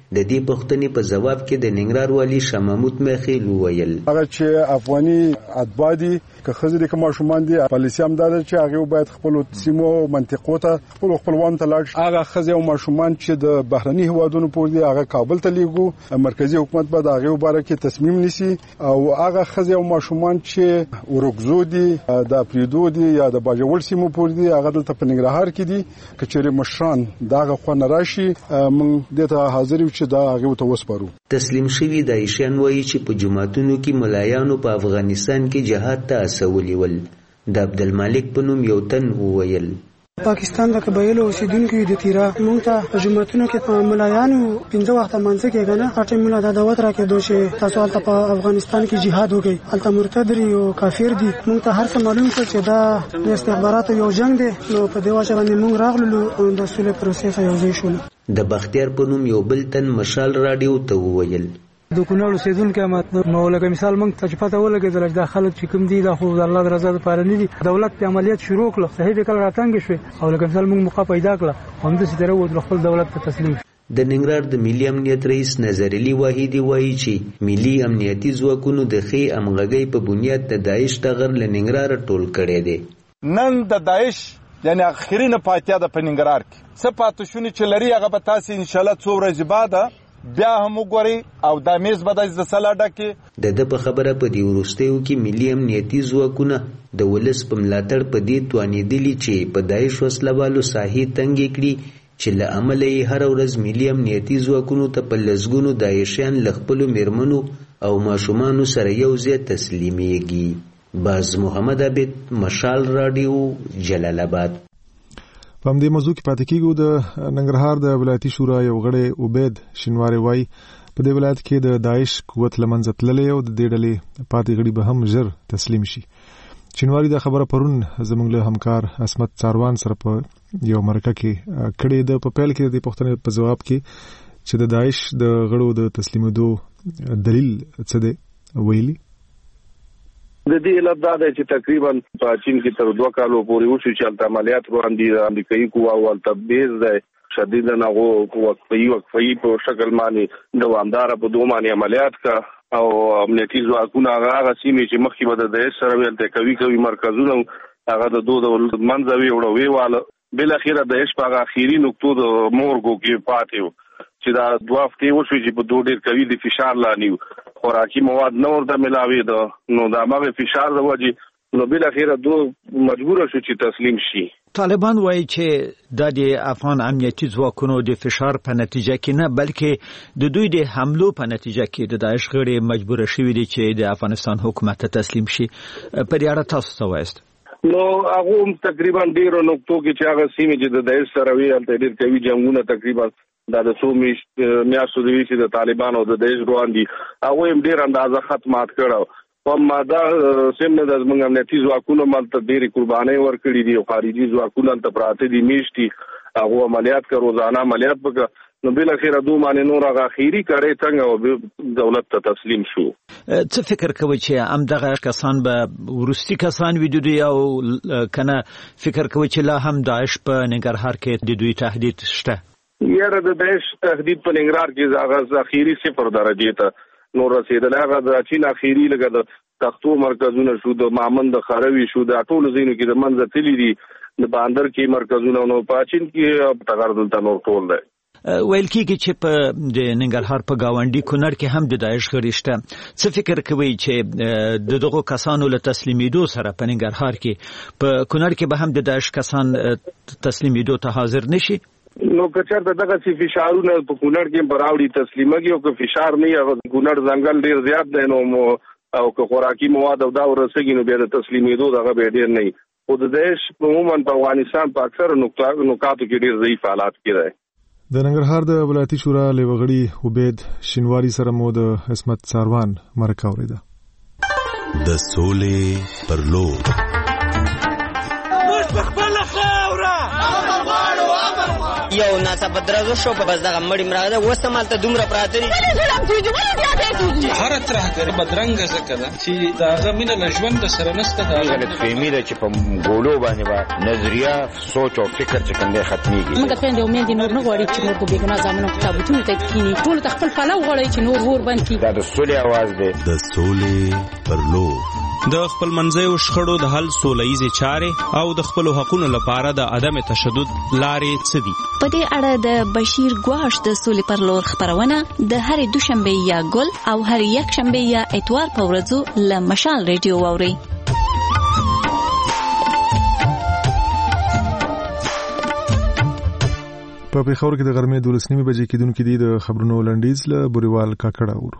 د دې پوښتنې په جواب کې د ننګرهار والي شاه محمود میخیل وویل هغه چې افغاني اتباعي که خزر کوم شومان دي پالیسي هم دار چې هغه باید خپل سیمو منطقو ته خپلوان ته لاړ هغه خزر او ماشومان چې د بهرني هوادونو پور دي هغه کابل ته لیږو مرکزی حکومت به هغه مبارک تصمیم نیسي او هغه خزر او ماشومان چې ورغزو دي د پریدو دي یا د باجوړ سیمو پور دي هغه دلته په ننګرهار کې دي کچېره مشران داغه خو نه راشي موږ دته حاضر یو چې دا هغه ته وسپارو تسلیم شوی د ایشان وایي چې په جماعتونو کې ملایانو په افغانستان کې جهاد ته اسولي ول د عبدالمالک په نوم یو تن وویل پاکستان د قبایلو اوسیدونکو د تیرا مونږ ته په جماعتونو کې ملایانو 15 وخت منځ کې غنه هټه مولا د دعوت راکې دوشه تاسو ته په افغانستان کې جهاد وکړي الته مرتد او کافر دي مونږ ته هر څه معلوم څه چې دا د استخباراتو یو جنگ دی نو په دې واچ باندې مونږ راغلو او د سولې پروسس یو ځای شول د بختیار په نوم یو بل تن مشال رادیو ته وویل د کونړ اوسیدونکو نو لکه مثال مونږ ته پته ولګېدل چې د خلک چې کوم دي د خو الله د رضا لپاره نه دي دولت په عملیات شروع کړ صحیح د کل راتنګ شو او لکه مثال مونږ موقع پیدا کړ هم د سیدره و خپل دولت ته تسلیم د ننګرهار د ملي امنیت رئیس نظر علي واحدي وایي چې ملي امنیتي ځواکونو د خې امغږۍ په بنیاد د داعش ټغر له ننګرهار ټول کړي دي نن د داعش یعنی اخري نه پاتیا د پننګرهار کې څه پاتې شونی چې لري هغه به تاسو ان شاء الله څو ورځې بعد بیا هم وګوري او د میز بدای د سلاډه کې د په خبره په دی ورستیو کې ملي امنیتي ځواکونه د ولس په ملاتړ په دې توانیدلی چې په داعش وسلوالو ساحې تنګ کړي چې له عمله یې هر ورځ ملي امنیتي ځواکونو ته په لسګونو داعشیان له خپلو میرمنو او ماشومانو سره یو ځای تسلیمیږي باز محمد عبید مشال رادیو جلال آباد په دې موضوع کې پاتې کیږو د ننګرهار د ولایتي شورا یو غړی عبید شینواری وای په دې ولایت کې د داعش قوت لمنځه تللې او د دې ډلې پاتې غړي به هم ژر تسلیم شي شینواری دا خبره پرون زموږ له همکار اسمت څاروان سره په یو مرکه کې کړې د په پیل کې د پښتنې په جواب کې چې د داعش د غړو د تسلیمېدو دلیل څه دی ویلي د دې علت دا دی چې تقریبا په چین کې تر 2 کالو پورې وشو چې عملیات وړاندې د امریکایي قواو ولته بیز دی شدید نه وقفي په شکل باندې دوامدار په دوه باندې عملیات کا او امنیتي ځواکونه هغه سیمې چې مخکې بده د سره ولته کوي مرکزونه هغه د دوه منځوي وړوي واله بل اخیره د هیڅ په اخیری نقطو د مورګو کې پاتې چې دا دوه هفتې وشو چې په دوه ډیر کوي د فشار لانیو خوراکي مواد نه ورته ملاوي ده نو دا هغه فشار د وجې نو بل اخیره دوه مجبور شو چې تسلیم شي طالبان وایي چې د افغان امنیتي ځواکونو د فشار په نتیجه کې نه بلکې د دوی د حملو په نتیجه کې د داعش غړي مجبور شوي دي چې د افغانستان حکومت ته تسلیم شي په دې اړه تاسو څه وایست نو هغه تقریبا ډیرو نقطو کې چې هغه سیمې چې د داعش سره وی الته ډیر کوي جنگونه تقریبا دا د څو میاشتو د ویسي د طالبانو د داعش روان دي هغه هم ډیر اندازه ختمات کړو په ماده سیمه د زمونږ امنیتي ځواکونو ملته ډېری قربانۍ ورکړي دي او خارجي ځواکونه ته پراته دي میشتي هغه عملیات کا روزانه عملیات وکړه نو بل اخیره دوه باندې نور هغه اخیری کړي څنګه او دولت ته تسلیم شو څه فکر کوي چې هم دغه کسان به ورستي کسان وي دوی او کنه فکر کوي چې لا هم داعش په ننګرهار کې د دوی تهدید شته یاره د داعش تهدید په ننګرهار کې هغه اخیری 0 درجه ته نور رسیدل هغه د چین اخیری لګه د تختو مرکزونه شو د مامن د خروي شو د ټولو زینو کې د منځ تللی دي د باندر کې مرکزونه نو پاچین کې تغرد ته نور ټول دی ویل کېږي چې په د ننګرهار په گاونډي کونړ کې هم د داعش غړي شته څه فکر کوي چې د دغو کسانو له تسلیمېدو سره په ننګرهار کې په کونړ کې به هم د داعش کسان تسلیمېدو ته حاضر نشي نو کچر دغه سی فشارونه په کونړ کې براوړي تسلیمږي او که فشار نه هغه کونړ ځنګل ډیر زیات دی نو او که خوراکي مواد او دا ورسېږي نو بیا د تسلیمېدو دغه به ډیر نه او د دیش عموما په افغانستان په اکثر نقاطو کې ډیر ضعیف حالات کې دی د ننګرهار د ولایتي شورا لیوغړي عبید شینواری سره مو د اسمت څاروان مرکه اوریده د سولې پر لور یو ناڅاپه درزو شو په بس دغه مړی مراغه وسمالته دومره پراته دي هر ترهګر بدرنګ زکه ده چې داغه مینه لژوند سره نسته دا غلط فهمي ده چې په ګولو باندې با نظریه سوچ او فکر چې کوم ختميږي موږ په دې امید نور نه غواړي چې نور په بیګنا ځامنو کتابونه ته کینی ټول خپل پلو غواړي چې نور ور باندې دا د سولې आवाज ده د سولې پر لور د خپل منځیو شخړو د حل سولهییزې چارې او د خپل حقوقو لپاره د عدم تشدد لارې څه دي؟ په دې اړه د بشیر ګواش د سولې پر لور خبرونه د هرې دوشنبه یا ګل او هرې یکشنبه یا اتوار په ورځو له مشال ریډیو واورئ. په پیښور کې د غرمې 12 بجې کېدونکې دي د خبرونو لنډیز له بوریوال کاکړه اورو.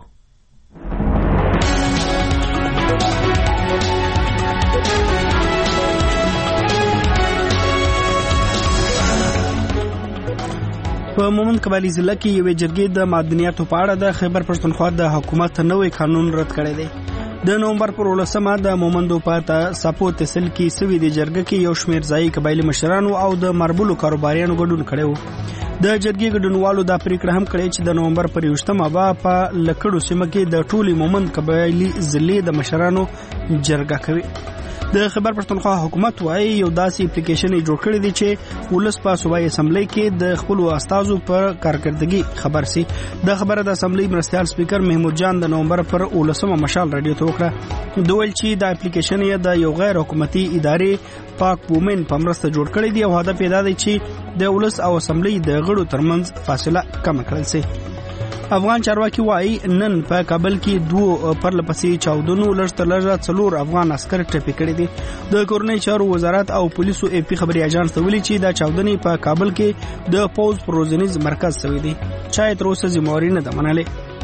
په مومند قبایلی ضلع کې یوې جرګې د معدنیاتو په اړه د خیبر پښتونخوا د حکومت نوې قانون رد کړی دی. د نومبر پر 18 د مومندو په ساپو تحصیل کې سوي د جرګې کې یو شمېر ځایي قبایلی مشرانو او د مربولو کاروباریانو ګډون کړی و. د جرګې ګډونوالو دا پریکړه هم کړې چې د نومبر پر 28 به په لکړو سیمه کې د ټولي مومند قبایلی ضلع د مشرانو جرګه کوي. د خیبر پښتونخوا حکومت وايي یو داسې اپلیکیشن جوړ کړی دی چې ولس په صوبایي اسمبلی کې د خپل استادو پر کارکردګي خبر سي. د خبره د اسمبلی مرستيال سپیکر محمود جان د نومبر پر 19 مشال رادیو ته وکړه. دوی چې د اپلیکیشن یې د یو غیر حکومتي ادارې پاک وومن په مرسته جوړ کړی دی او هدف یې دا دی چې د ولس او اسمبلی د غړو ترمنځ فاصله کم کړل شي. افغان چارواکي وايي نن په کابل کې دوه پرلپسې چاودنو لږ 4 افغان عسكر ټپي کړي دي. د کورنۍ چارو وزارت او پولیسو AP خبري اژانس ته ویلي چې دا چاودنې په کابل کې د پوز پروزنیز مرکز شوی دی. چا تر اوسه ذمہواری نه ده منلې.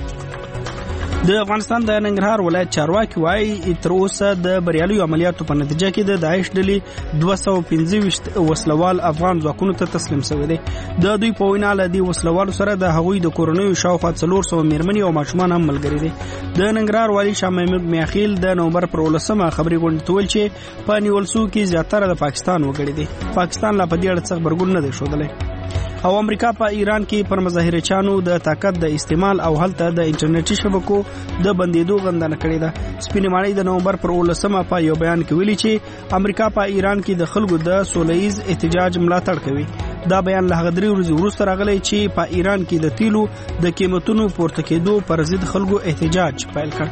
د افغانستان د ننګرهار ولایت چارواکي وايي تر اوسه د بریالي عملیاتو په نتیجه کې د داعش ډلې 225 وسلوال افغان ځواکونو ته تسلیم شوی دی. د دوی په وینا له دې وسلوالو سره د هغوی د کورنیو شاوخوا 400 میرمنې او ماشومان هم ملګري دي. د ننګرهار والی شاه محمود میاخیل د نومبر پر 18 خبري غونډه تول چې په نیولسو کې زیاتره د پاکستان وګړي دي. پاکستان لا په دې اړه څه خبرګون نه دی ښودلی. او امریکا په ایران کې پر مظاهرچانو د طاقت د استعمال او هلته د انټرنیټي شبکو د بندیدو غندنه کړې ده. سپینې ماڼۍ د نومبر پر 18 په یو بیان کې ویلي چې امریکا په ایران کې د خلکو د سولهییز احتجاج ملاتړ کوي. دا بیان له هغه 3 ورځې وروسته راغلی چې په ایران کې د تیلو د قیمتونو پورته کېدو پر ضد خلکو احتجاج پیل کړ.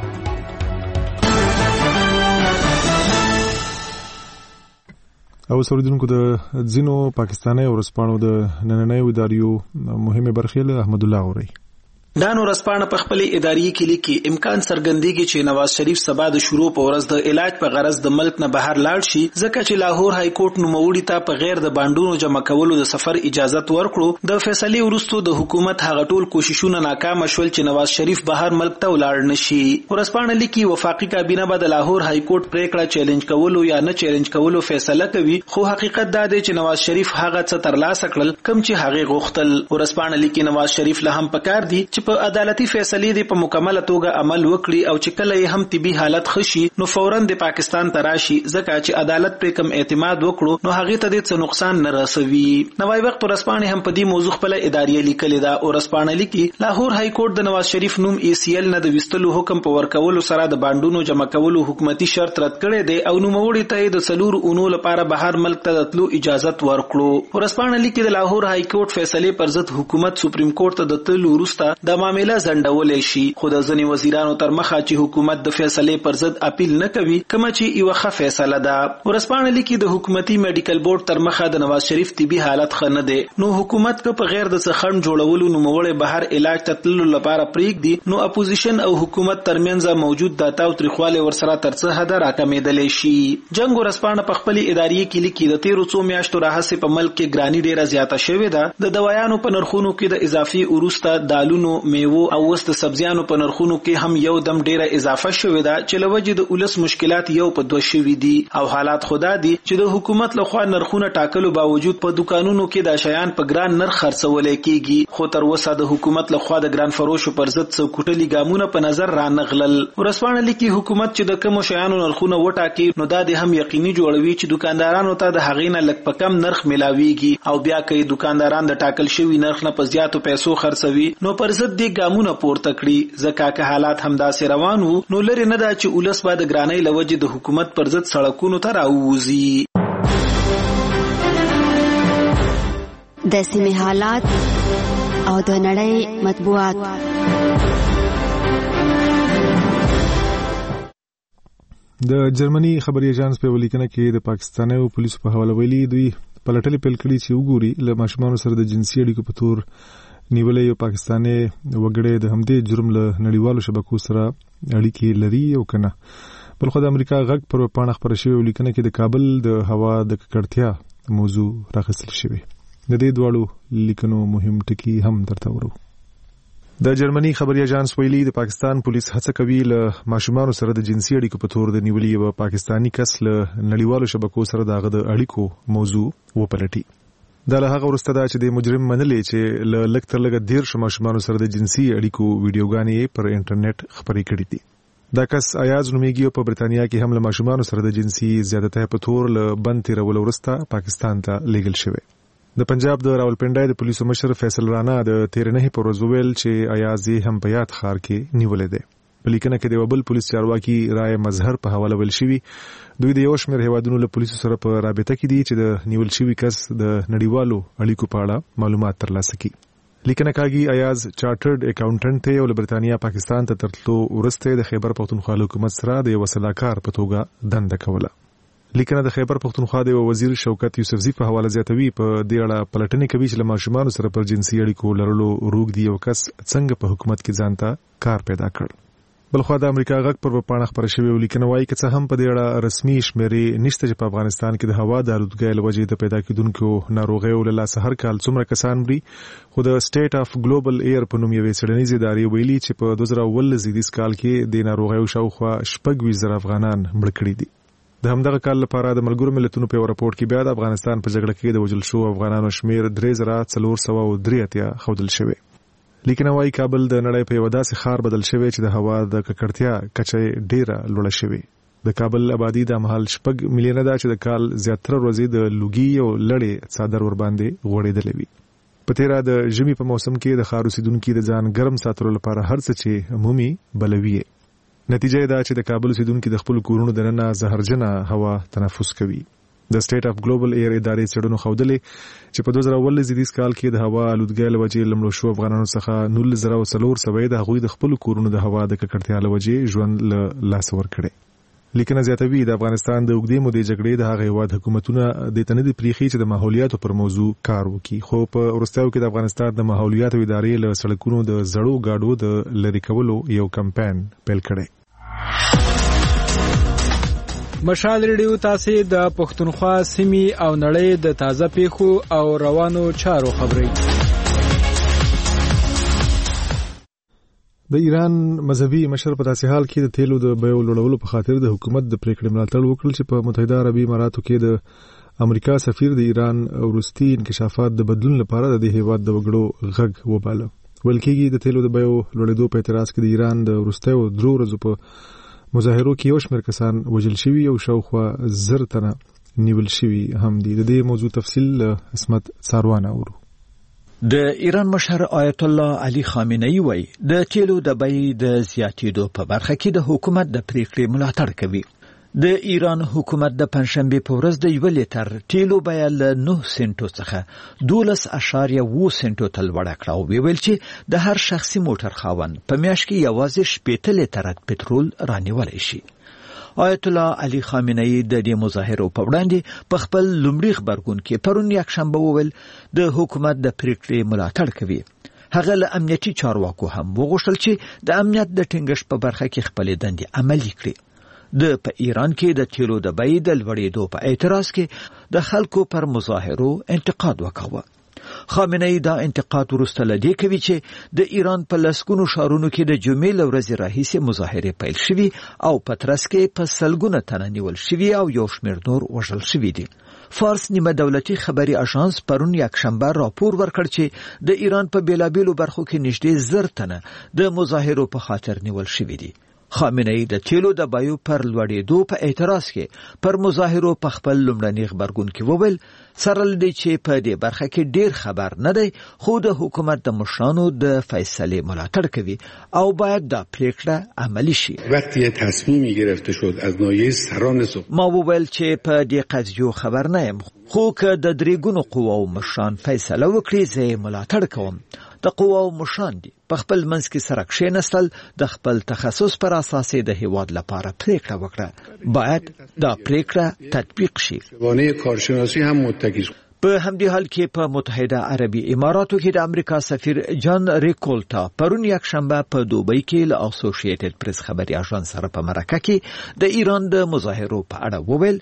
او سوریدونکو د ځینو پاکستاني ورسپانو د نننۍ اداریو مهمه برخې له احمد الله غوري. دا نور اسپانه په خپل اداري کلی کې امکان سرګندېږي چې نواز شریف سبا د شروع په ورځ د علاج په غرض د ملک نه بهر لاړ شي ځکه چې لاهور های کورټ نوموړي ته په غیر د باندونو جمع کولو د سفر اجازه ورکړو. د فیصلې وروسته د حکومت هغه ټول کوششونه ناکام شول چې نواز شریف بهر ملک ته ولاړ نشي. ورسپانه لیکي وفاقي کابینه به د لاهور های کورټ پریکړه چیلنج کولو یا نه چیلنج کولو فیصله کوي خو حقیقت دا دی چې نواز شریف هغه څه ترلاسه کړل کوم چې هغه غوښتل. ورسپانه لیکي نواز شریف له هم پکار دی په عدالتي فیصلې دی په مکمله توګه عمل وکړي او چې کله یې هم طبي حالت خشي نو فوراً د پاکستان تراشي ځکه چې عدالت پر کم اعتماد وکړو نو هغه ته د څه نقصان نه رسوي. نوای وخت ورسپانه هم په دې موضوع خپل اداري لیکل دا ورسپانه لیکي لاهور های کورټ د نواز شریف نوم ACL نه د وستلو حکم په ورکولو سره د باندونو جمع کولو حکومتي شرط رد کړی دی او نوموړي ته د سلور اونو لپاره بهر ملک ته تلو اجازه ورکړو. ورسپانه لیکي د لاهور های کورټ فیصله پر ضد حکومت سپریم کورټ ته د تلو وروسته د معاملې ځنډولې شي خو د ځینې وزیرانو تر مخه چې حکومت د فیصلې پر ضد اپیل نه کوي کومه چې یو ښه فیصله ده. ورسپانه لیکي د حکومتي میډیکل بورډ تر مخه د نواز شریف طبي حالت ښه نه دی نو حکومت که په غیر د څخن جوړولو نوموړي بهر علاج ته تللو لپاره پریږدي نو اپوزیشن او حکومت ترمنځ موجود د تاوتریخواله ورسره تر څه حد راکمېدلی شي. جنگ ورسپانه په خپل اداري کې لیکي د 13 میاشتو راهیسې په ملک کې ګرانی ډیره زیاته شوې ده. د دوايانو په نرخونو کې د اضافي ورسته دالونو میوو او وست سبزیانو په نرخونو کې هم یو دم ډیره اضافه شوې ده چې لوجه د اولس مشکلات یو په دوه شوي دي او حالات خدا دي چې د حکومت لخوا نرخونه ټاکلو باوجود په دکانونو کې د شیان په ګران نرخ خرڅول کېږي خو تر اوسه د حکومت لخوا د ګران فروشو پر ضد څو کوټلي ګامونه په نظر رانغلل ورسپانه لیکي حکومت چې د کوم شیانو نرخونه وټاکي نو دا د هم یقیني جوړوي چې دکاندارانو ته د هغې نه لږ په کم نرخ ملاويږي او بیا کوي دکانداران د ټاکل شوی نرخ نه په زیاتو پیسو خرڅوي نو پر ضد د ګامونه پورته کړي ځکه که حالات همداسې روان وو نو لري نه دا چې ولس به د ګرانۍ لوجې د حکومت پر ضد سړکونو ته راووځي د سیمې حالات او د نړۍ مطبوعات د جرمني خبري ایجانس په ولیکنه کې د پاکستاني پولیسو په حواله ویلي دوی پلټلې پیل کړي چې وګوري له ماشومان سره د جنسي اړیکو په تور نیولې یو پاکستاني وګړي د همدې جرم له نړیوالو شبکو سره اړیکې لري او کنه بلخو د امریکا غږ پر پاڼه خبره شوی ولیکنه کې د کابل د هوا د ککړتیا موضوع راخصل شوی د دې دواړو لیکنو مهم ټکي هم درته ورو د جرمني خبري ایجانس ویلي د پاکستان پولیس هڅه کوي له ماشومان سره د جنسي اړیکو په تور د نیولې یو پاکستانی کس له نړیوالو شبکو سره دغه د اړیکو موضوع وپلټي دا له هغه وروسته دا چې د مجرم منلې چې له لږ تر لږه 13 ماشومان سره د جنسي اړیکو ویډیوګانې پر انټرنیټ خبرې کړې دي دا کس ایاز نومیږي په برتانیا کې هم له ماشومان سره د جنسي زیادتۍ په تور له بند تیرولو وروسته پاکستان ته لیږل شوی د پنجاب د راولپنډای د پولیسو مشر فیصل رانا د 13 پر ورځ ویل چې ایاز هم په یاد ښار کې نیولې ده په لیکنه کې د وبل پولیس چارواکي رای مظهر په حواله ویل شوی دوی د یو شمېر هیوادونو له پولیسو سره په رابطه کې دي چې د نیول شوی کس د نړیوالو اړیکو په اړه معلومات ترلاسه کړي لیکنه کاږي ایاز چارټرډ اکاونټنټ ته او برتانیا پاکستان ته ترتلو ورسته د خیبر پختونخوا حکومت سره د وسلاکار په توګه دنده کوله لیکنه د خیبر پختونخوا د وزیر شوکت یوسفزی په حواله زیاتوي په دې اړه پلټنې کوي چې له ماشومان سره پر جنسي اړیکو لرلو روغ دی او کس څنګه په حکومت کې ځانته کار پیدا کړ بلخو د امریکا غږ پر پاڼه خبره شوی ولیکنه وايي چې څه هم په دې اړه رسمي شمیرې نشته چې په افغانستان کې د هوا د آلودګۍ له وجې د پیدا کېدونکو ناروغیو له لاسه هر کال څومره کسان مري خو د سټیټ اف ګلوبل ایر په نوم یوې څېړنیزې ادارې ویلي چې په 2019 زیږدیز کال کې د ناروغیو شاوخوا 20,000 افغانان مړ کړي دي د همدغه کال لپاره د ملګرو ملتونو په راپورټ کې بیا د افغانستان په جګړه کې د وژل شو افغانانو شمیر 3403 ښودل شوی لیکنه وايي کابل د نړۍ په یو داسې ښار بدل شوی چې د هوا د ککړتیا کچه ډیره لوړه شوی د کابل آبادی د مهال 6 میلیونه ده چې د کال زیاتره ورځې د لوګي او لړې څادر ور باندې غوړېدلې وي په تیرا د ژمي په موسم کې د ښار اوسیدونکو د ځان ګرم ساتلو لپاره هر څه چې عمومي بلوي نتیجه دا چې د کابل اوسیدونکو د خپل کورونو دننه زهرجنه هوا تنفس کوي د سټیټ اف ګلوبل ایر ادارې څېړنو ښودلې چې په 2019 زیږدیز کال کې د هوا آلودګۍ له وجې لمړو شو افغانانو څخه 19,400 د هغوی د خپل کورونو د هوا د ککړتیا له وجې ژوند له لاس ورکړي لیکنه زیاتوي د افغانستان د اوږدې مودې جګړې د هغه هیواد حکومتونه د تندې پریخي چې د ماحولیاتو پر موضوع کار وکړي خو په وروستیو کې د افغانستان د ماحولیاتو ادارې له سړکونو د زړو گاډو د لری کولو یو کمپاین پیل کړی مشال ریډیو تاسو د پښتونخوا سیمې او نړۍ د تازه پیښو او روانو چارو خبري د ایران مذهبي مشر په داسې حال کې د تیلو د بیو لوړولو په خاطر د حکومت د پریکړې ملاتړ وکړ چې په متحده عربي اماراتو کې د امریکا سفیر د ایران وروستي انکشافات د بدلون لپاره د دې هیواد د وګړو غږ وباله ویل کېږي د تیلو د بیو لوړېدو په اعتراض کې د ایران د وروستیو 3 ورځو په مظاهرو کې یو شمېر کسان وژل شوي او شاوخوا 1000 تنه نیول شوي هم دي د دې موضوع تفصیل اسمت څاروانه اورو د ایران مشر آیت الله علي خامنه‌ای وایي د تیلو د بیې د زیاتېدو په برخه کې د حکومت د پریکړې ملاتړ کوي د ایران حکومت د پنځشنبه په ورځ د 1 لیټر تیلو بیه له 9 سنټو څخه 12.7 سنټو ته لوړه کړه او ویل چې د هر شخصي موټر خاوند په میاشت کې یوازې 8 لیټر پټرول رانیولای شي آیت الله علي خامنه‌ای د دې مظاهرو په وړاندې په خپل لومړي خبرګون کې پرون یکشنبه وویل د حکومت د پریکړې ملاتړ کوي هغه له امنیتي چارواکو هم وغوښتل چې د امنیت د ټینګښت په برخه کې خپل دندې عملي کړي د په ایران کې د تیلو د بیې د لوړېدو په اعتراض کې د خلکو پر مظاهرو انتقاد وکاوه خامنه ای دا انتقاد ورسته لدی کوي چې د ایران په لسګونو شهرونو کې د جمعې له ورځې راهیسې مظاهرې پیل شوي او پترس کې په سلګونه تنه نیول شوي او یو شمېر نور وژل شوي دي. فارس نیمه دولتي خبري اژانس پرون یکشنبه راپور ورکړ چې د ایران په بیلابیلو برخو کې نږدې 1000 تنه د مظاهرو په خاطر نیول شوي دي. خامنه ای د تیلو د بیو پر لوړېدو په اعتراض کې پر مظاهرو په خپل لومړني خبرګون کې وویل سره لدی چې په دې برخه کې ډیر خبر نه دی خو د حکومت د مشرانو د فیصله ملاتړ کوي او باید دا پریکړه عملی شي. وقتی تصمیمی گرفته شد از ناحیه سران ما وویل چې په دې قضیه خبر نه یم خو که د درېګونو قواو مشران فیصله وکړي زه ملاتړ کوم. د قواو مشران دي په خپل منځ کې سره کښېنستل د خپل تخصص پر اساس د هیواد لپاره پریکړه وکړه. باید دا پریکړه تطبیق شي. وانه کارشناسی هم متکی په همدې حال کې په متحده عربي اماراتو کې د امریکا سفیر جان ریکولتا پرون یکشنبه په دوبۍ کې له اسوسییټډ پریس خبري اژانس سره په مرکه کې د ایران د مظاهرو په اړه وویل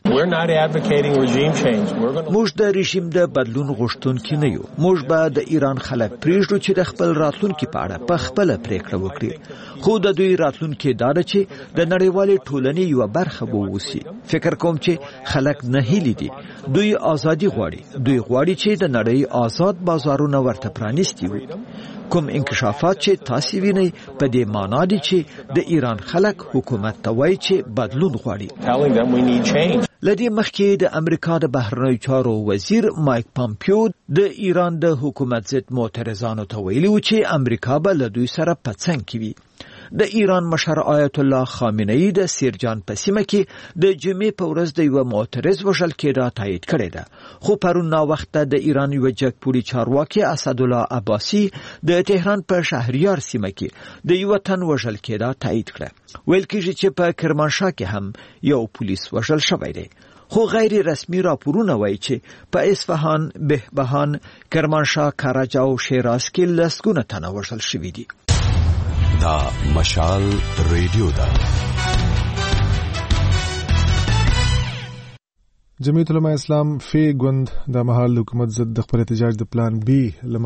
موږ د رژیم د بدلون غوښتونکي نه یو. موږ به د ایران خلک پریږدو چې د خپل راتلونکي په اړه په خپل پریکړه وکړي خو د دوی راتلونکي دا ده چې د نړیوالې ټولنې یو برخه ووسی. فکر کوم چې خلک نه هیلي دي دوی ازادي غواړي. دوی غواړي چې د نړۍ آزاد بازارونه ورته پرانیستي وي. کوم انکشافات چې تاسو وینئ په دې معنی دي چې د ایران خلک حکومت ته وایي چې بدلون غواړي. لدی مخکې د امریکا د بهرنیو چارو وزیر مایک پامپیو د ایران د حکومت ضد معترضانو ته ویلي و چې امریکا به له دوی سره په څنګ کې وي. د ایران مشر آیت الله خامنه ای د سیرجان په سیمه کې د جمعې په ورځ د یو معترض وژل کېدا تایید کړی ده خو پرون نا وخت د ایران یو جګپوړي چارواکي اسدالله عباسی د تهران په شهریار سیمه کې د یو تن وژل کېدا تایید کړ. ویل کېږي چې په کرمانشاه کې هم یو پولیس وژل شوی دی خو غیر رسمي راپورونه وایي چې په اصفهان، بهبهان، کرمانشاه، کاراجا او شیراز کې لسګونه تنه وژل شوي دي. دا مشال ریډیو دا جمعیت علماء اسلام فی ګوند د مهال حکومت ضد د خپل احتجاج د پلان بی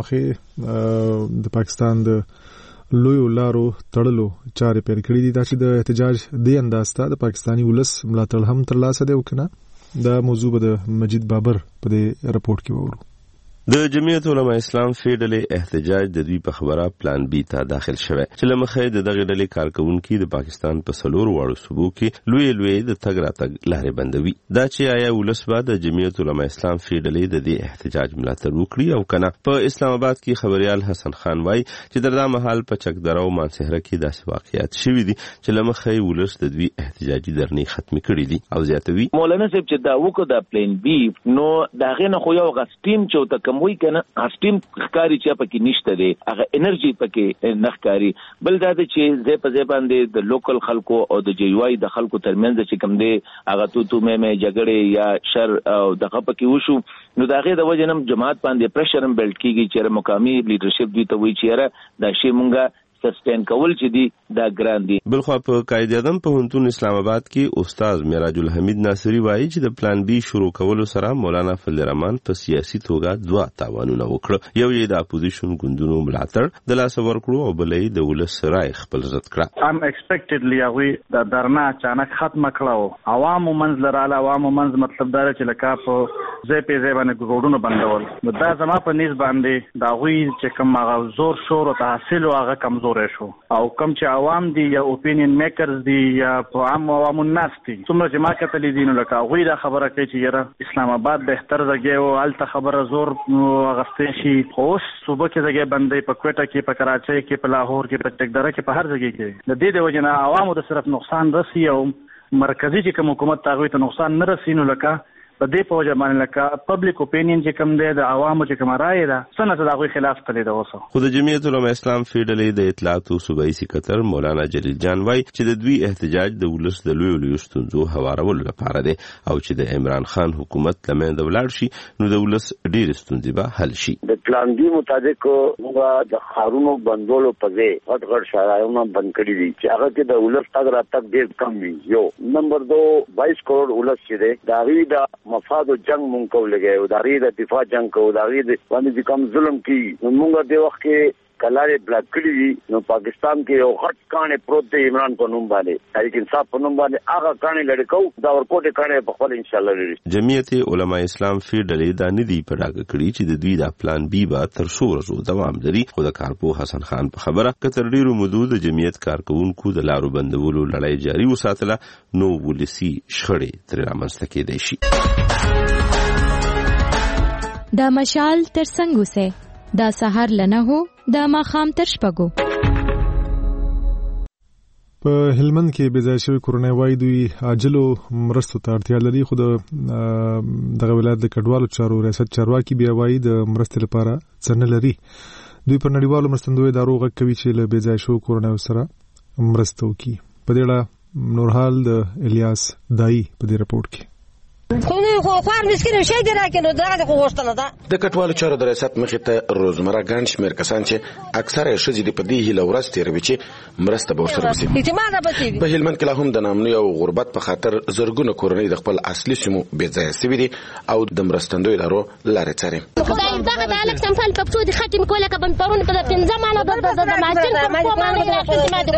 لمخې د پاکستان د لویو لارو تړلو چارې پیل کړې دي. دا چې د احتجاج د انداز ته د پاکستاني ولس ملاتړ هم ترلاسه دی وکنه. دا موضوع به د مجید بابر په دې رپورت کې وورو. د جمعیت علماء اسلام فیډلې احتجاج د دوی په خبره پلان بی ته داخل شوه چې لمخې د دغه ډلې کارکونکو د پاکستان په سلور واړو صوبو کې لوی د تګ راتګ لارې بندوي. دا چې آیا ولس به د جمعیت علماء اسلام فیډلې د دې احتجاج ملاتړ وکړي او کنه. په اسلام آباد کې خبريال حسن خان وای چې دردا محل په چکدره او مانسهره کې داسې واقعیت شوي دي چې لمخې ولس د دوی احتجاجي درنې ختم کړي دي. او زیاتوي مولانا صاحب چې دا وکړه د پلان بی نو داغه نه خو یو غسټیم چې موي کنه اسټیم ښکاری چې پکې نشته دی هغه انرژي پکې نخکاری. بل دا چې زه په ځای باندې د لوکل خلکو او د جیوای د خلکو ترمنځ چې کوم دی هغه تو مې جګړې یا شر او دغه پکې وشو نو داغه د وجه نم جماعت باندې پریشر هم بلډ کیږي چې مقامی لیډرشپ دوی ته وی چې دا شی مونږه سسټین کول چې دی دا ګران دي. بلخو په قائد اعظم پوهنتون اسلام آباد کې استاد معراج الحمید ناصری وایي چې د پلان بی شروع کولو سره مولانا فضل الرحمن په سیاسي توګه دوه تاوانونه وکړه. یو یې د اپوزیشن ګوندونو ملاتړ د لاس ورکړو او بلې د ولس رای خپل رد کړه. ام ایکسپیکټډلی هغه د درنا اچانک ختم کړو. عوامو منځ لراله عوامو منځ مطلب دا چې لکه په ځای په ځای باندې روډونه بندول. دا زما په نس باندې دا غوي چې کوم هغه زور شور او تحصیل او هغه کمزور شو او کوم چې عوام دي یا اوپینین میکرز دي یا په عام عوامو الناس دي څومره چې ما کتلې دي نو لکه غوي دا خبره کوي چې یاره اسلام آباد بهتر ځای او الته خبره زور غستې شي. اوس صوبه کې ځای باندې په کوټه کې په کراچۍ کې په لاهور کې په ټکدره کې په هر ځای کې د دې وجنه عوامو د صرف نقصان رسي او مرکزی چې کوم حکومت تاغوي ته نقصان نه رسي. نو لکه په دې په وجه باندې لکه پبلک اوپینین چې کوم دی د عوامو چې کوم رائے ده سنت دغه خلاف تللی ده. اوسه خو د جمعیت علماء اسلام فیډلې د اطلاعات او صوبایي سکرټر مولانا جلیل جان وای چې د دوی احتجاج د ولس د لوی ستونزو هوارولو لپاره دی او چې د عمران خان حکومت لمنځه ولاړ شي نو د ولس ډېر ستونزې به حل شي. د پلان بی مطابق موږ د خارونو بندولو په ځای غټ شارایونه بند کړی دي چې هغه کې د ولس تګ راتګ ډېر کم وي. یو نمبر 2 22 کروڑ ولس چې دی دا غي د مفاد جنگ مونږ کولګي او د غیر دفاع جنگ کو د غیر باندې کوم ظلم کی مونږ د وخت کې کلاره بلاک کړی نو پاکستان کې یو غټ کانه پروت دی عمران په نوم باندې تحریک انصاف په نوم باندې هغه کانه لړکو دا ورکوټه کانه په خپل ان شاء الله لري. جمعیت علماء اسلام فی ډلې دا ندی په راګه کړی چې د دوی دا پلان بی با تر څو ورځې دوام لري. خو د کارپو حسن خان په خبره کتر ډیرو مودو د جمعیت کارکونکو د لارو بندولو لړۍ جاری وساتله نو ولسی شخړې تر رامنځته کېدای شي. دا مشال تر څنګه سه دا سحر لنه هو دا ماخام تر شپګو. په هلمند کې بې ځای شوي کورنۍ وایي دوی عاجلو مرستو ته اړتیا لري. خو دغه ولایت د کډوالو چارو ریاست چارواکي بیا وایي د مرستې لپاره څه نه لري. دوی پر نړیوالو مرستندویو ادارو غږ کوي چې له بې ځای شوو کورنیو سره مرسته وکړي. په دې اړه نورحال د الیاس دایي په دې رپورټ کې خو خوار مسکین شي دی راکنه دغه غوښتنه ده. د کټوالو چارو د ریاست مخې ته روزمره ګڼ شمېر کسان چې اکثره یې ښځې دي په دې هیله ورځ تېروي چې مرسته به ورسره وشي. په هلمند کې لا هم د ناامنۍ او غربت په خاطر زرګونه کورنۍ د خپل اصلي سیمو بې ځایه سوي دي او د مرستندویو ادارو لارې څاري. خدای دغه د هلک سمفل په پښو دي خټې مې کولې که به مې پرون په پنځه ماله د ماشین په پښو باندې راخېستې ما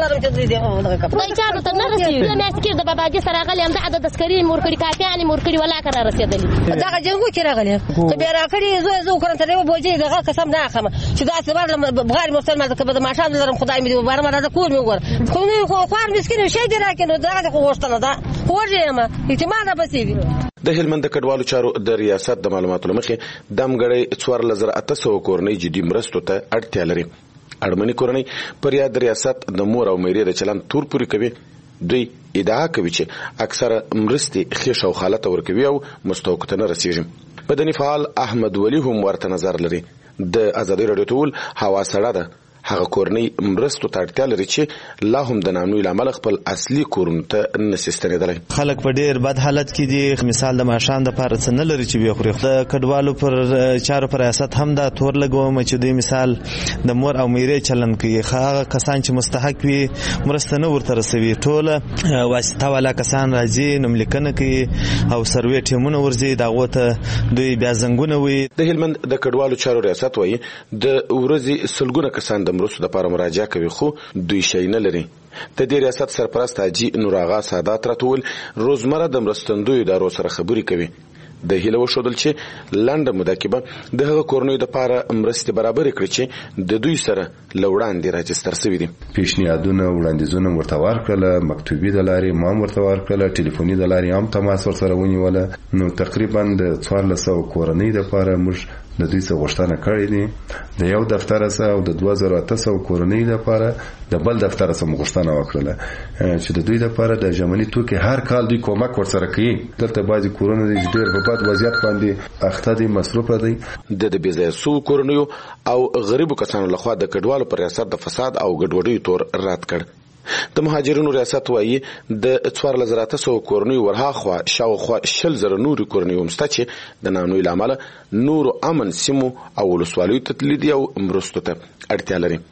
د خدای چارو ته نه رسېږي. زه میاشتې کېږي د باباجي سره راغلی یم د عدد عسکري مې ورکړي کاپیانې مې ورکړي ولاکه را رسېدلي دغه جنګو کې راغلی خو بیا راکړي زه وکړم تر یوه بوجۍ دغه قسم نه اخلم چې داسې بار بغارې مسلمان که به د ماښام لرم خدای مې دې وبارم راځه کور مې وګوره. خو خوار مسکین شی دې راکړي نو دغه خو غوښتنه ده خو وږی یم اعتماد راپسې وي. د هلمند د کډوالو چارو د ریاست د معلوماتو له مخې دمګړی 14,800 کورنۍ جدي مرستو ته اړتیا لري. اړمنې کورنۍ پر یاد ریاست د مور او میرې د چلند تور پورې کوي. دوی ادعا کوي چې اکثره مرستې ښې او حالت ورکوي او مستحقو ته نه رسیږي. مدني فعال احمد ولی هم ورته نظر لري. د ازادي راډیو ټول هوا سړه ده. هغه کورنۍ مرستو ته اړتیا لري چې لا هم د ناامنۍ له امله خپل اصلي کورونو ته نشي ستنېدلی. خلک په ډېر بد حالت کې دي. مثال د ماښام دپاره څه نه لري چې بیا خوري. د کډوالو پر چارو پر ریاست هم دا تور لګوم چې دوی مثال د مور او میرې چلند کوي. هغه کسان چې مستحق وي مرسته نه ورته رسوي. ټوله واسطه والا کسان راځي نوملیکنه کوي او سروې ټیمونه ورځي د هغو ته دوی بیا زنګونه وي. د هلمند د کډوالو چارو ریاست وایي د ورځې سلګونه کسان د مرستو لپاره مراجعه کوي خو دوی شی نه لري. د دې ریاست سرپرست حاجي نور آغا سادات راټول روزمره د مرستندویو ادارو سره خبرې کوي. د هیله وښودل چې لنډه موده کې به د هغه کورنیو دپاره مرستې برابرې کړي چې د دوی سره له وړاندې راجستر سوي دي. پیشنهادونه وړاندیزونه ورته ورکړله، مکتوبي د لارې ما هم ورته ورکړله، ټلیفوني د لارې هم تماس ورسره ونیوله. نو تقریبا د 1400 کورنۍ دپاره موږ د دوی څخه غوښتنه کړې دي. د یو دفتر څخه او د 2800 کورنۍ لپاره د بل دفتر څخه غوښتنه وکړله چې د دوی لپاره د ژمني توکي هر کال دوی کومک ورسره کوي. دلته بعضي کورونه دي چې ډېر په بد وضعیت باندې اخته دي، مصروفه دي. د بې ځایه سوو کورنیو او غریبو کسانو لخوا د کډوالو پر ریاست د فساد او ګډوډۍ تور رد کړ. د مهاجرینو ریاست وایي د 14,800 کورنیو ورهاخوا شاوخوا 10,000 نورې کورنۍ هم شته چې د ناامنۍ له امله نورو امن سیمو او ولسوالیو ته تللي دي او مرستو ته اړتیا لري.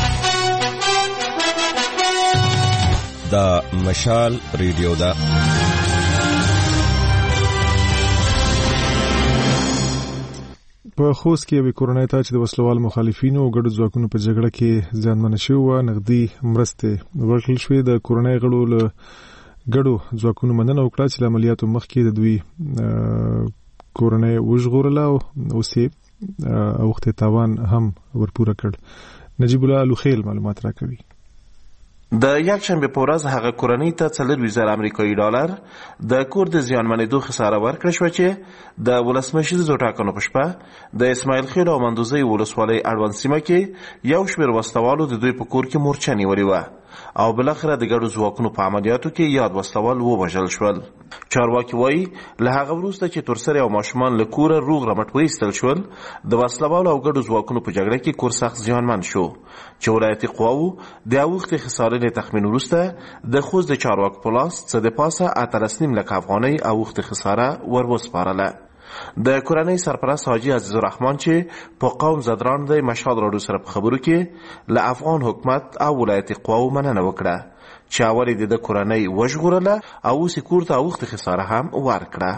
دا مشال ریډیو ده. په خوست کې یوې کورنۍ ته چې د وسلوال مخالفینو او ګډو ځواکونو په جګړه کې زیانمنه شوې وه نغدي مرستې ورکړل شوې. د کورنۍ غړو له ګډو ځواکونو مننه وکړه چې له عملیاتو مخکې د دوی کورنۍ وژغورله او اوس یې اوښتې تاوان هم ورپوره کړ. نجیب الله الوخیل معلومات راکوي. د یکشنبه په ورځ هغه کورنۍ ته 4,000 امریکایي ډالر د کور د زیانمنېدو خساره ورکړه شوه چې د ولسمشریزو ټاکنو په شپه د اسماعیل خیل او مندوزۍ ولسوالۍ اړوند سیمه کې یو شمېر وسلوالو د دوی په کور کې مورچه نیولې وه او بالاخره د ګډو ځواکونو په عملیاتو کې یاد وسلوال ووژل شول. چارواکي وایي له هغه وروسته چې تورسرې او ماشومان له کوره روغ رمټ وایستل شول د وسلوالو او ګډو ځواکونو په جګړه کې کور سخت زیانمن شو چې ولایتي قواوو د اوښتې خسارې تخمین وروسته د خوست د چارواکو په لاس څه د پاسه 18.5 لک افغانۍ اوښتې خساره ور وسپارله. د کورنۍ سرپرست حاجي عزیز الرحمن چې په قوم زدران دی مشال راډیو سره په خبرو کې له افغان حکومت او ولایتي قواو مننه وکړه چې اول د کورنۍ وژغورله او اوس کور ته اوښتې خساره هم ورکړه.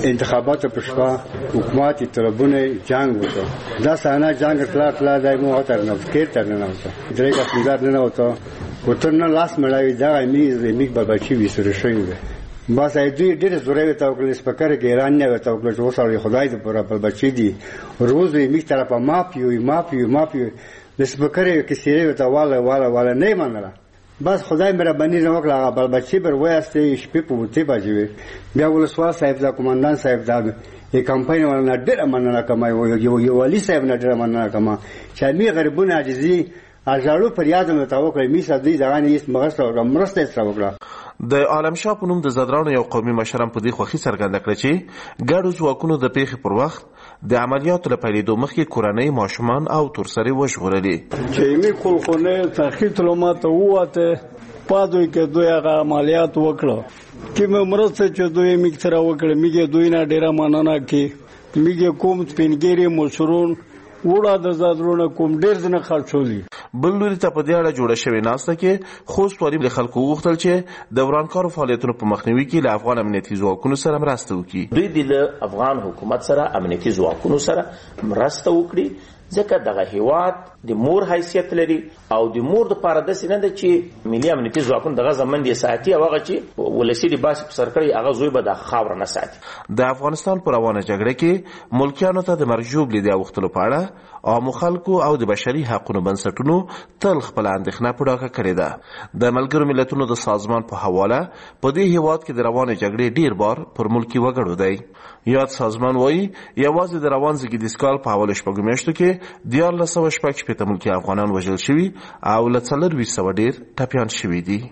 انتخابات په شپه حکومت طلبونه جنگ وکړ دا سانه جنگ کلا دایمو هتر نه فکر تر نه وته درې کا پیګار نه وته وترنه لاس مړاوي دا میګ باباچی وسره شوی بس دوی ډېر زوره ته وکړل سپکر کې ایران نه وته وکړل چې وسره خدای دې پر بچی دي روز یې میګ طرفه ماپیو د سپکر کې سیره ته والا نه منله بس خدای مهرباني نه وکړه بل بچی پر وایسته شپې په وته باجوي بیا ولسوال صاحب دا کمانډان صاحب دا یې کمپاین ولنه ډېر مننه کوي یو والی صاحب نه ډېر مننه کوي چې می غریبونه عاجزي اجازه پر یاد نه تا وکړي می سدي ځان یې مرسته وکړه د عالم شاه په نوم د زدرانو یو قومي مشرم په دې خوخي څرګنده کړ چې ګډو ځواکونو د پیښې پر وخت د عملیاتو لپاره پیلېدو مخکې کورنۍ ماشومان او تورسري وژغورلي چې می خلخونه تحقیق معلومات وواته پادوي کې دوی هغه عملیات وکړو چې مرسته چې دوی می سره وکړه میګه دوی نه ډیره مننه کې میګه کوم سپینګيري مشرون وړا د زادرونه کوم ډیر ځنه خرڅولي بل لوري ته په دې اړه جوړه شوې ناسته کې خوست والی د خلکو وغوښتل چې د ورانکارو فعالیتونو په مخنیوي کې له افغان امنیتي ځواکونو سره مرسته وکړي دوی د افغان حکومت سره امنیتي ځواکونو سره مرسته وکړي ځکه دغه هیواد د مور حیثیت لري او د مور د پاره د سینه د چې ملي امنیتي ځواکونه دغه زمند یې ساتي او هغه چې ولسی د باس په سرکړي هغه زوی به د خاور نه ساتي د افغانستان پر روانه جګړه کې ملکیانو ته د مرجوب لیدیا وختلو پاړه او خلکو او د بشري حقوقو بنسټونو تل خپل اندېښنه پوره کړې ده د ملګرو ملتونو د سازمان په حواله په دې هیواد کې د روانه جګړې ډیر بار پر ملکی وګړو دی یاد سازمان وایي یوازې د روان زګیدیس کال په حواله شپږ میاشتو کې 1400 ملکی افغانان وژل شوي او له 400 ډیر ټپیان شوي دي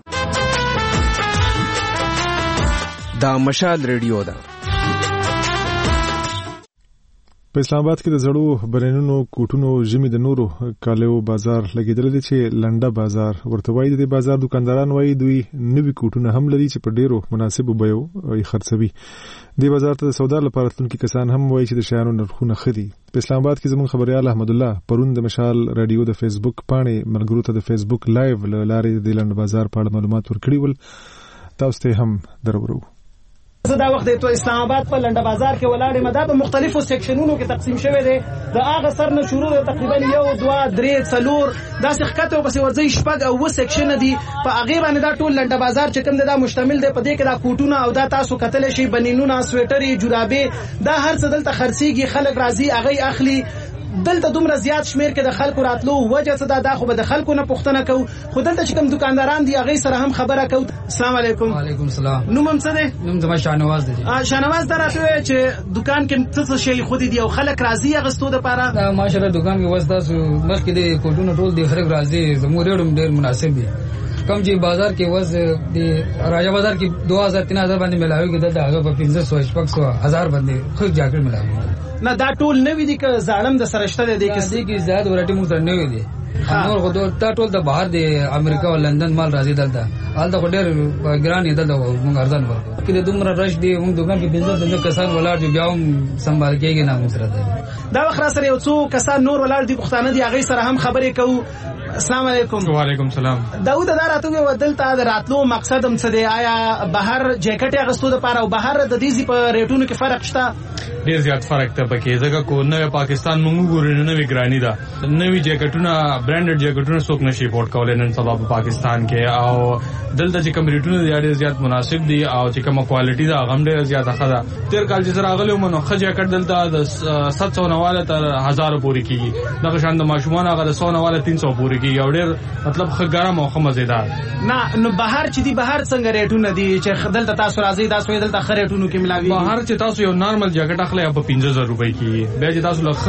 دا مشال ریډیو ده په اسلام آباد کې د زړو برینونو کوټونو ژمي د نورو کالیو بازار لګیدل دي چې لنډه بازار ورته وایي د بازار دکانداران وایي دوی نوي کوټونه هم لري چې په ډیرو مناسبو بیو یې خرڅوي د بازار ته د سودا لپاره تلونکي کسان هم وایي چې د شیانو نرخونه خري په اسلام آباد کې زموږ خبريال احمد الله پرون د مشال رادیو د فیسبوک پاڼې ملګرو ته د فیسبوک لایو لارې د لنډ بازار په اړه معلومات ورکړي ول تاسو ته هم درورو زه دا وخت د اسلام آباد په لنډه بازار کې ولاړم دا په مختلفو سیکشنونو کې تقسیم شوی دی د هغه سر نه شروع تقریبا 1 2 3 4 دا څخه او پسې ورځي شپږ او سیکشن دي په هغه باندې دا ټول لنډه بازار چې کوم دا مشتمل دی په دې کې دا کوټونه او دا تاسو کتل شي بنینونه سویټري جورابې دا هر څه دلته خرڅيږي خلک راځي هغه اخلي دلته دومره زیات شمیر کې د خلکو راتلو وجه څه دا خو به د خلکو نه پوښتنه کوو خو دلته چې کوم دکانداران دي هغه سره هم خبره کوو السلام علیکم وعلیکم السلام نوم هم څه دی نوم زما شاهنواز دی شاهنواز دا راته چې دکان کې څه شي خو دي او خلک راځي غستو د پاره دا ماشاءالله دکان کې وستا مخکې د کوټونو ټول دی خلک راځي زموږ ریډم ډیر مناسب دی کم چې بازار کې وز د راجا بازار کې 2000 3000 باندې ملاوي کې دلته هغه په 1500 600 1000 باندې خو جاکټ ملاوي نه دا ټول نوې دي که زړم د سرشته دي کې زیات ورټي موږ ته نوې دي نور خو دا ټول د بهر د امریکا او لندن مال راځي دلته حالته ډېر ګران دي دلته موږ ارزان ورکو کې دومره رش دي موږ دکان کې 15 کسان ولاړ دي بیا هم سنبال کېږي نه موږ سره دا وخت سره یو څو کسان نور ولاړ دي پښتانه دي هغه سره هم خبرې کوو السلام علیکم وعلیکم السلام داود دا راته ودلته د راتلو مقصد هم څه دی آیا بهر جیکټ اغستو د پاره او بهر د دې په ریټونو کې فرق شته ډیر زیات فرق ته پکې ځکه کو نوې پاکستان موږ ګورو نوې ګرانی ده نوې جیکټونه برانډډ جیکټونه څوک نشي افورد کولای نن سبا په پاکستان کې او دلته چې کوم ریټونه ډیر زیات مناسب دي او چې کومه کوالټي ده هغه ډیر زیات ښه ده تیر کال چې سره غلو منو خ جیکټ دلته د 700 والا تر 1000 پورې کیږي دغه شان د ماشومان هغه د 100 والا 300 پورې کیږي او ډیر مطلب ښه ګرم او ښه مزیدار نه نو بهر چې دی بهر څنګه ریټونه دي چې دلته تاسو راځي تاسو دلته خ ریټونو کې ملاوي بهر چې تاسو یو نارمل جیکټ اخلي په 15000 روپۍ کې بیا چې تاسو له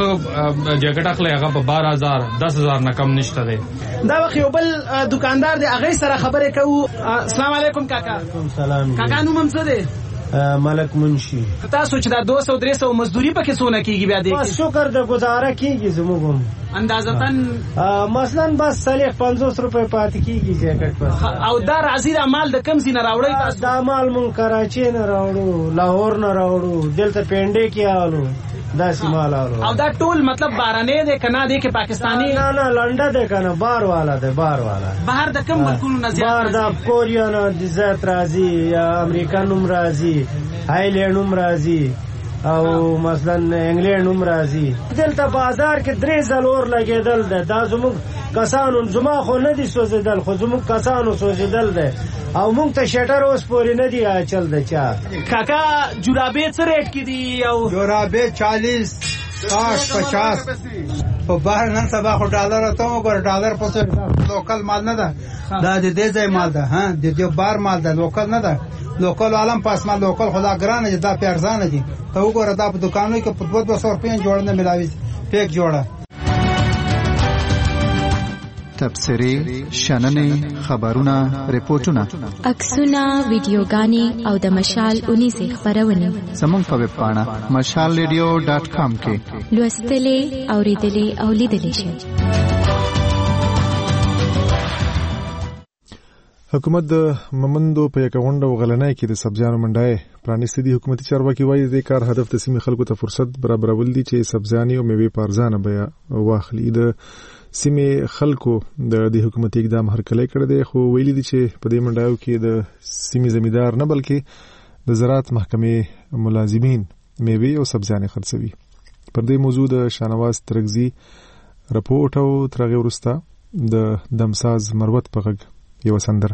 خ جیکټ اخلي هغه په 12000 10000 نه کم نشته دی دا وخت یو بل دکاندار دی هغه سره خبرې کوو السلام علیکم کاکا سلام کاکا نوم هم څه دی ملک منشي تاسو چې دا 200 300 مزدوري پکې څونه کیږي بیا دی بس شکر د گزاره کیږي زموږ اندازتن مثلا بس 50 روپے پاتې کیږي جیکټ پر او دا راځي د مال د کم زینه راوړی تاسو دا مال مون کراچي نه راوړو لاهور نه راوړو دلته پینډې کې آلو دا سیمال آلو او دا ټول مطلب بارانه دی کنه دی کې پاکستانی نه لنډه دی کنه بار والا دی بار والا بهر د کم ملکونو نه زیات بار د کوریا نه د زیات راځي یا امریکا نوم راځي هایلینډ نوم راځي او مثلا انګلند هم راځي. دلته بازار کې 3 ځلور لګېدل ده. دا زموږ کسانو زما خو نه دي سوځېدل، خو زموږ کسانو سوځېدل ده او موږ ته شټر اوس پورې نه دی اچل ده. چا کاکا جورابې څه ریټ کې دي؟ او جورابې 40 60 50 په بهر نن سبا خو ډالر ته وګور، ډالر په لوکل مال نه ده، دا د دې ځای مال ده. ها د دې بار مال ده، لوکل نه ده. لوکل عالم پاس مال لوکل خدا ګران دي، دا پیرزان دي. ته وګوره دا په دکانونو کې په 200 روپیا جوړ نه ملاوي پیک جوړه. تبصرې، شننې، خبرونه، ریپورتونه، عکسونه، ویډیوګانې او د مشال 19 خبرونه زموږ په ویب پاڼه mashalradio.com کې لوستلې، اوریدلې او لیدلې شئ. حکومت د ممندو په یک غونډه وغلنای کې د سبزیانو منډای پرانیستي دي. حکومتي چارواکي وایي د کار هدف د سیمې خلکو ته فرصت برابرول دي چې سبزیانې او میوې په ارزانه بیه واخلي. د سیمې خلکو د حکومتي اقدام هرکلی کړی دی، خو ویلي دي چې په دې منډایو کې د سیمې زمیندار نه بلکې د زراعت محکمې ملازمین میوې او سبزیانې خرڅوي. پر دې موضوع د شانواز ترغزي رپورټ او ترغه ورسته د دمساز مروت په غږ یو سندره.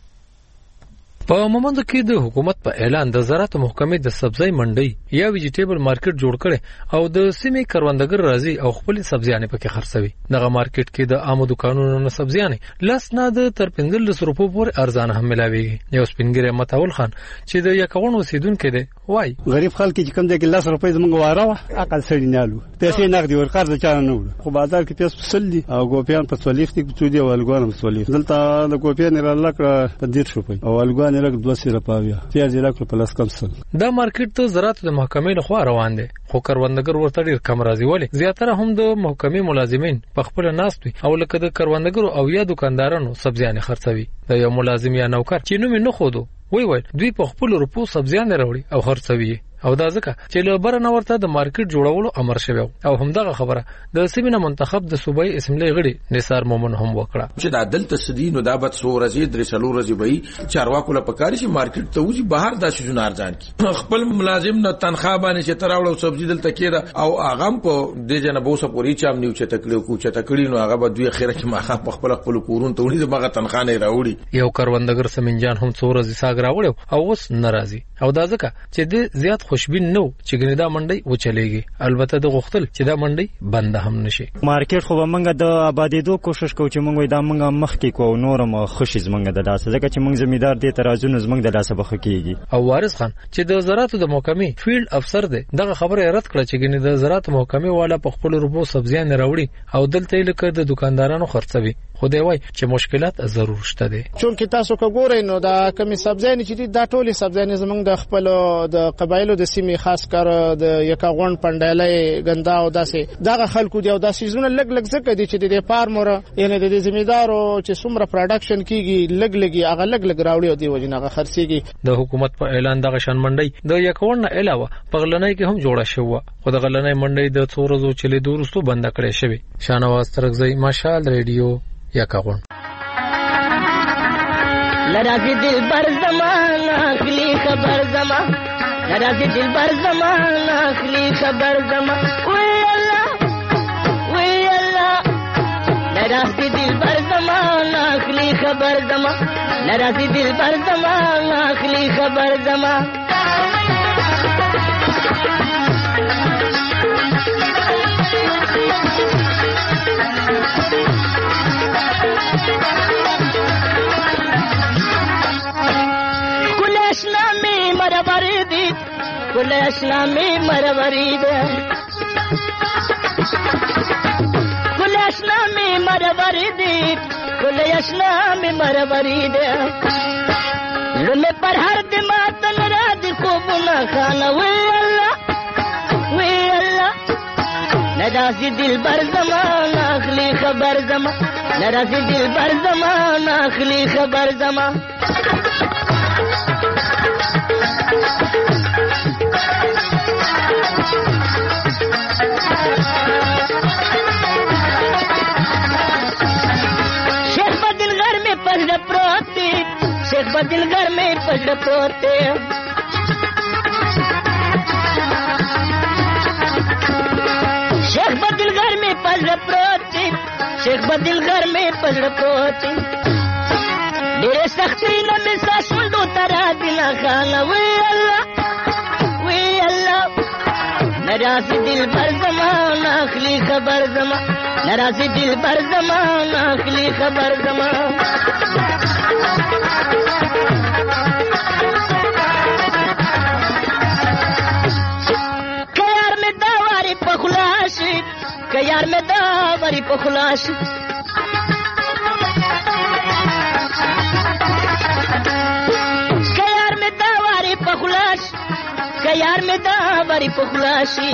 په مومندو کې د حکومت په اعلان د زراعت محکمې د سبزی منډي یا ویجیټیبل مارکیټ جوړ کړي او د سیمې کروندګر راځي او خپل سبزیانې پکې خرڅوي. دغه مارکیټ کې د عامو دکانونو نه سبزیانې لس نه د تر 15 روپو پورې ارزانه هم ملاويږي. یو سپینګری متول خان چې د یکون اوسیدونکو دی وای غریب خلک چې کوم دی 10 روپۍ زمونږ واره عقل سړی نه لو پیسې نقدي ورکړ د چا نه وړو، خو بازار کې پیسې پسل دي او ګوپیان په 40 کې څو دی او الګوان په 40 دلته د ګوپیان را لکه په 10 روپۍ او الګوان لکه 200 روپۍ پیاز لکه په لاس کم سل. دا مارکیټ ته زراعت د محکمې لخوا روان دي، خو کروندګر ورته ډیر کم راځي. ولی زیاتره هم د محکمې ملازمین په خپل ناست وي او لکه د کروندګرو او یا دکاندارانو سبزیانې خرڅوي. د یو ملازم یا نوکر چې نوم نه خودو وای دوی په خپل روپو سبزیانې راوړي او خرڅوي، او دا ځکه چې له برنه ورته د مارکیټ جوړولو امر شوی او همدغه خبره د سیمه منتخب د صوبایي اسمبلی غړي نثار مومن هم وکړه چې د عدالت سدینو دا بد سو ورځي درې سلو ورځي وي چارواکو له پکاري چې مارکیټ ته وځي بهر د شجون ارزان کی خپل ملازم نه تنخواه باندې چې تراوړو سبزی دلته کېده او اغم په د جنبو سپوري چام نیو چې تکلیو کو چې تکړی نو هغه به دوی اخره کې ماخه په خپل کورون ته وړي دغه تنخواه نه راوړي. یو کروندګر سمنجان هم څو ورځې ساګ راوړو او اوس ناراضي او دا ځکه چې د زیات خوشبین نو چې ګنې دا منډي و چلےږي. البته د غختل چې دا منډي بند هم نشي. مارکیټ خو موږ د آبادېدو کوشش کوو چې موږ دا موږ مخ کې کوو نورم خوشي زمونږ د لاسه ځکه چې موږ زمیدار دي ترازونه زمونږ د لاسه بخ کېږي. او وارث خان چې د زراعت د محکمې فیلډ افسر دی دغه خبره رد کړه چې ګنې د زراعت محکمې والا په خپل روپو سبزیان راوړي او دلته لکه د دکاندارانو خرڅوي. خو دی وای چې مشکلات ضرور شته دي. چون کې تاسو وګورئ نو دا کمی سبزیان چې دا ټولي سبزیان زمونږ د خپل د قبایلو د سیمې خاص کر د یکاغون پندالې ګندا او داسې دغه خلکو دی او داسې زونه لګ لګ زکه دي چې د فارمر یعنی د زمیدارو چې څومره پروډکشن کیږي لګ لګي هغه لګ لګ راوړي او دی وجنه خرڅيږي. د حکومت په اعلان دغه شان منډي د یکون نه علاوه په غلنۍ کې هم جوړه شوه، خو د غلنۍ منډي د څو ورځو چلې دورستو بند کړې شوی. شانواز ترغزي مشال ریډیو یکاغون. لرازی دل بر زمان اخلی خبر زمان لرازی دل بر زمان اخلی خبر زمان وی اللہ لرازی دل بر زمان اخلی خبر زمان لرازی دل بر زمان اخلی خبر زمان کل اسلامی مرورید کل اسلامی مرورید کل اسلامی مرورید لمے پر ہر دماتن راج کو بنا خانا وی اللہ نرازی دل بر زمان اخلی خبر زمان نرازی دل بر زمان اخلی خبر زمان शेख बदिल घर में पड़ पड़ते بدل غر میں پزړه پروتي ډېرې سختۍ نه مې ستا شونډو ته راځي نښانه وی الله نراسي دلبر زما ناخلي خبر زما نراسي دلبر زما ناخلي خبر زما که یار میں داوری پخلاش که یار میں داوری پخلاش که یار میں داوری پخلاشی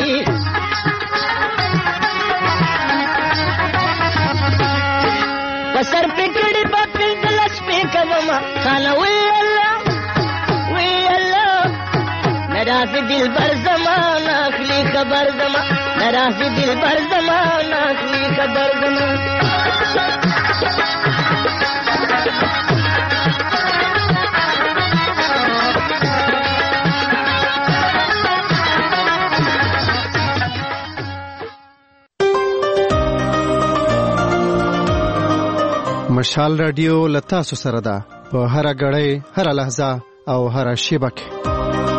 پسر پکڑی با پنگلش پکوما خانا وی اللہ نراسي دل بر زمان اخلي خبر زمان نراسي دل بر زمان اخلي خبر زمان مشال رادیو لتا سره ده په هر غړې هر لحظه او هر شیبه کې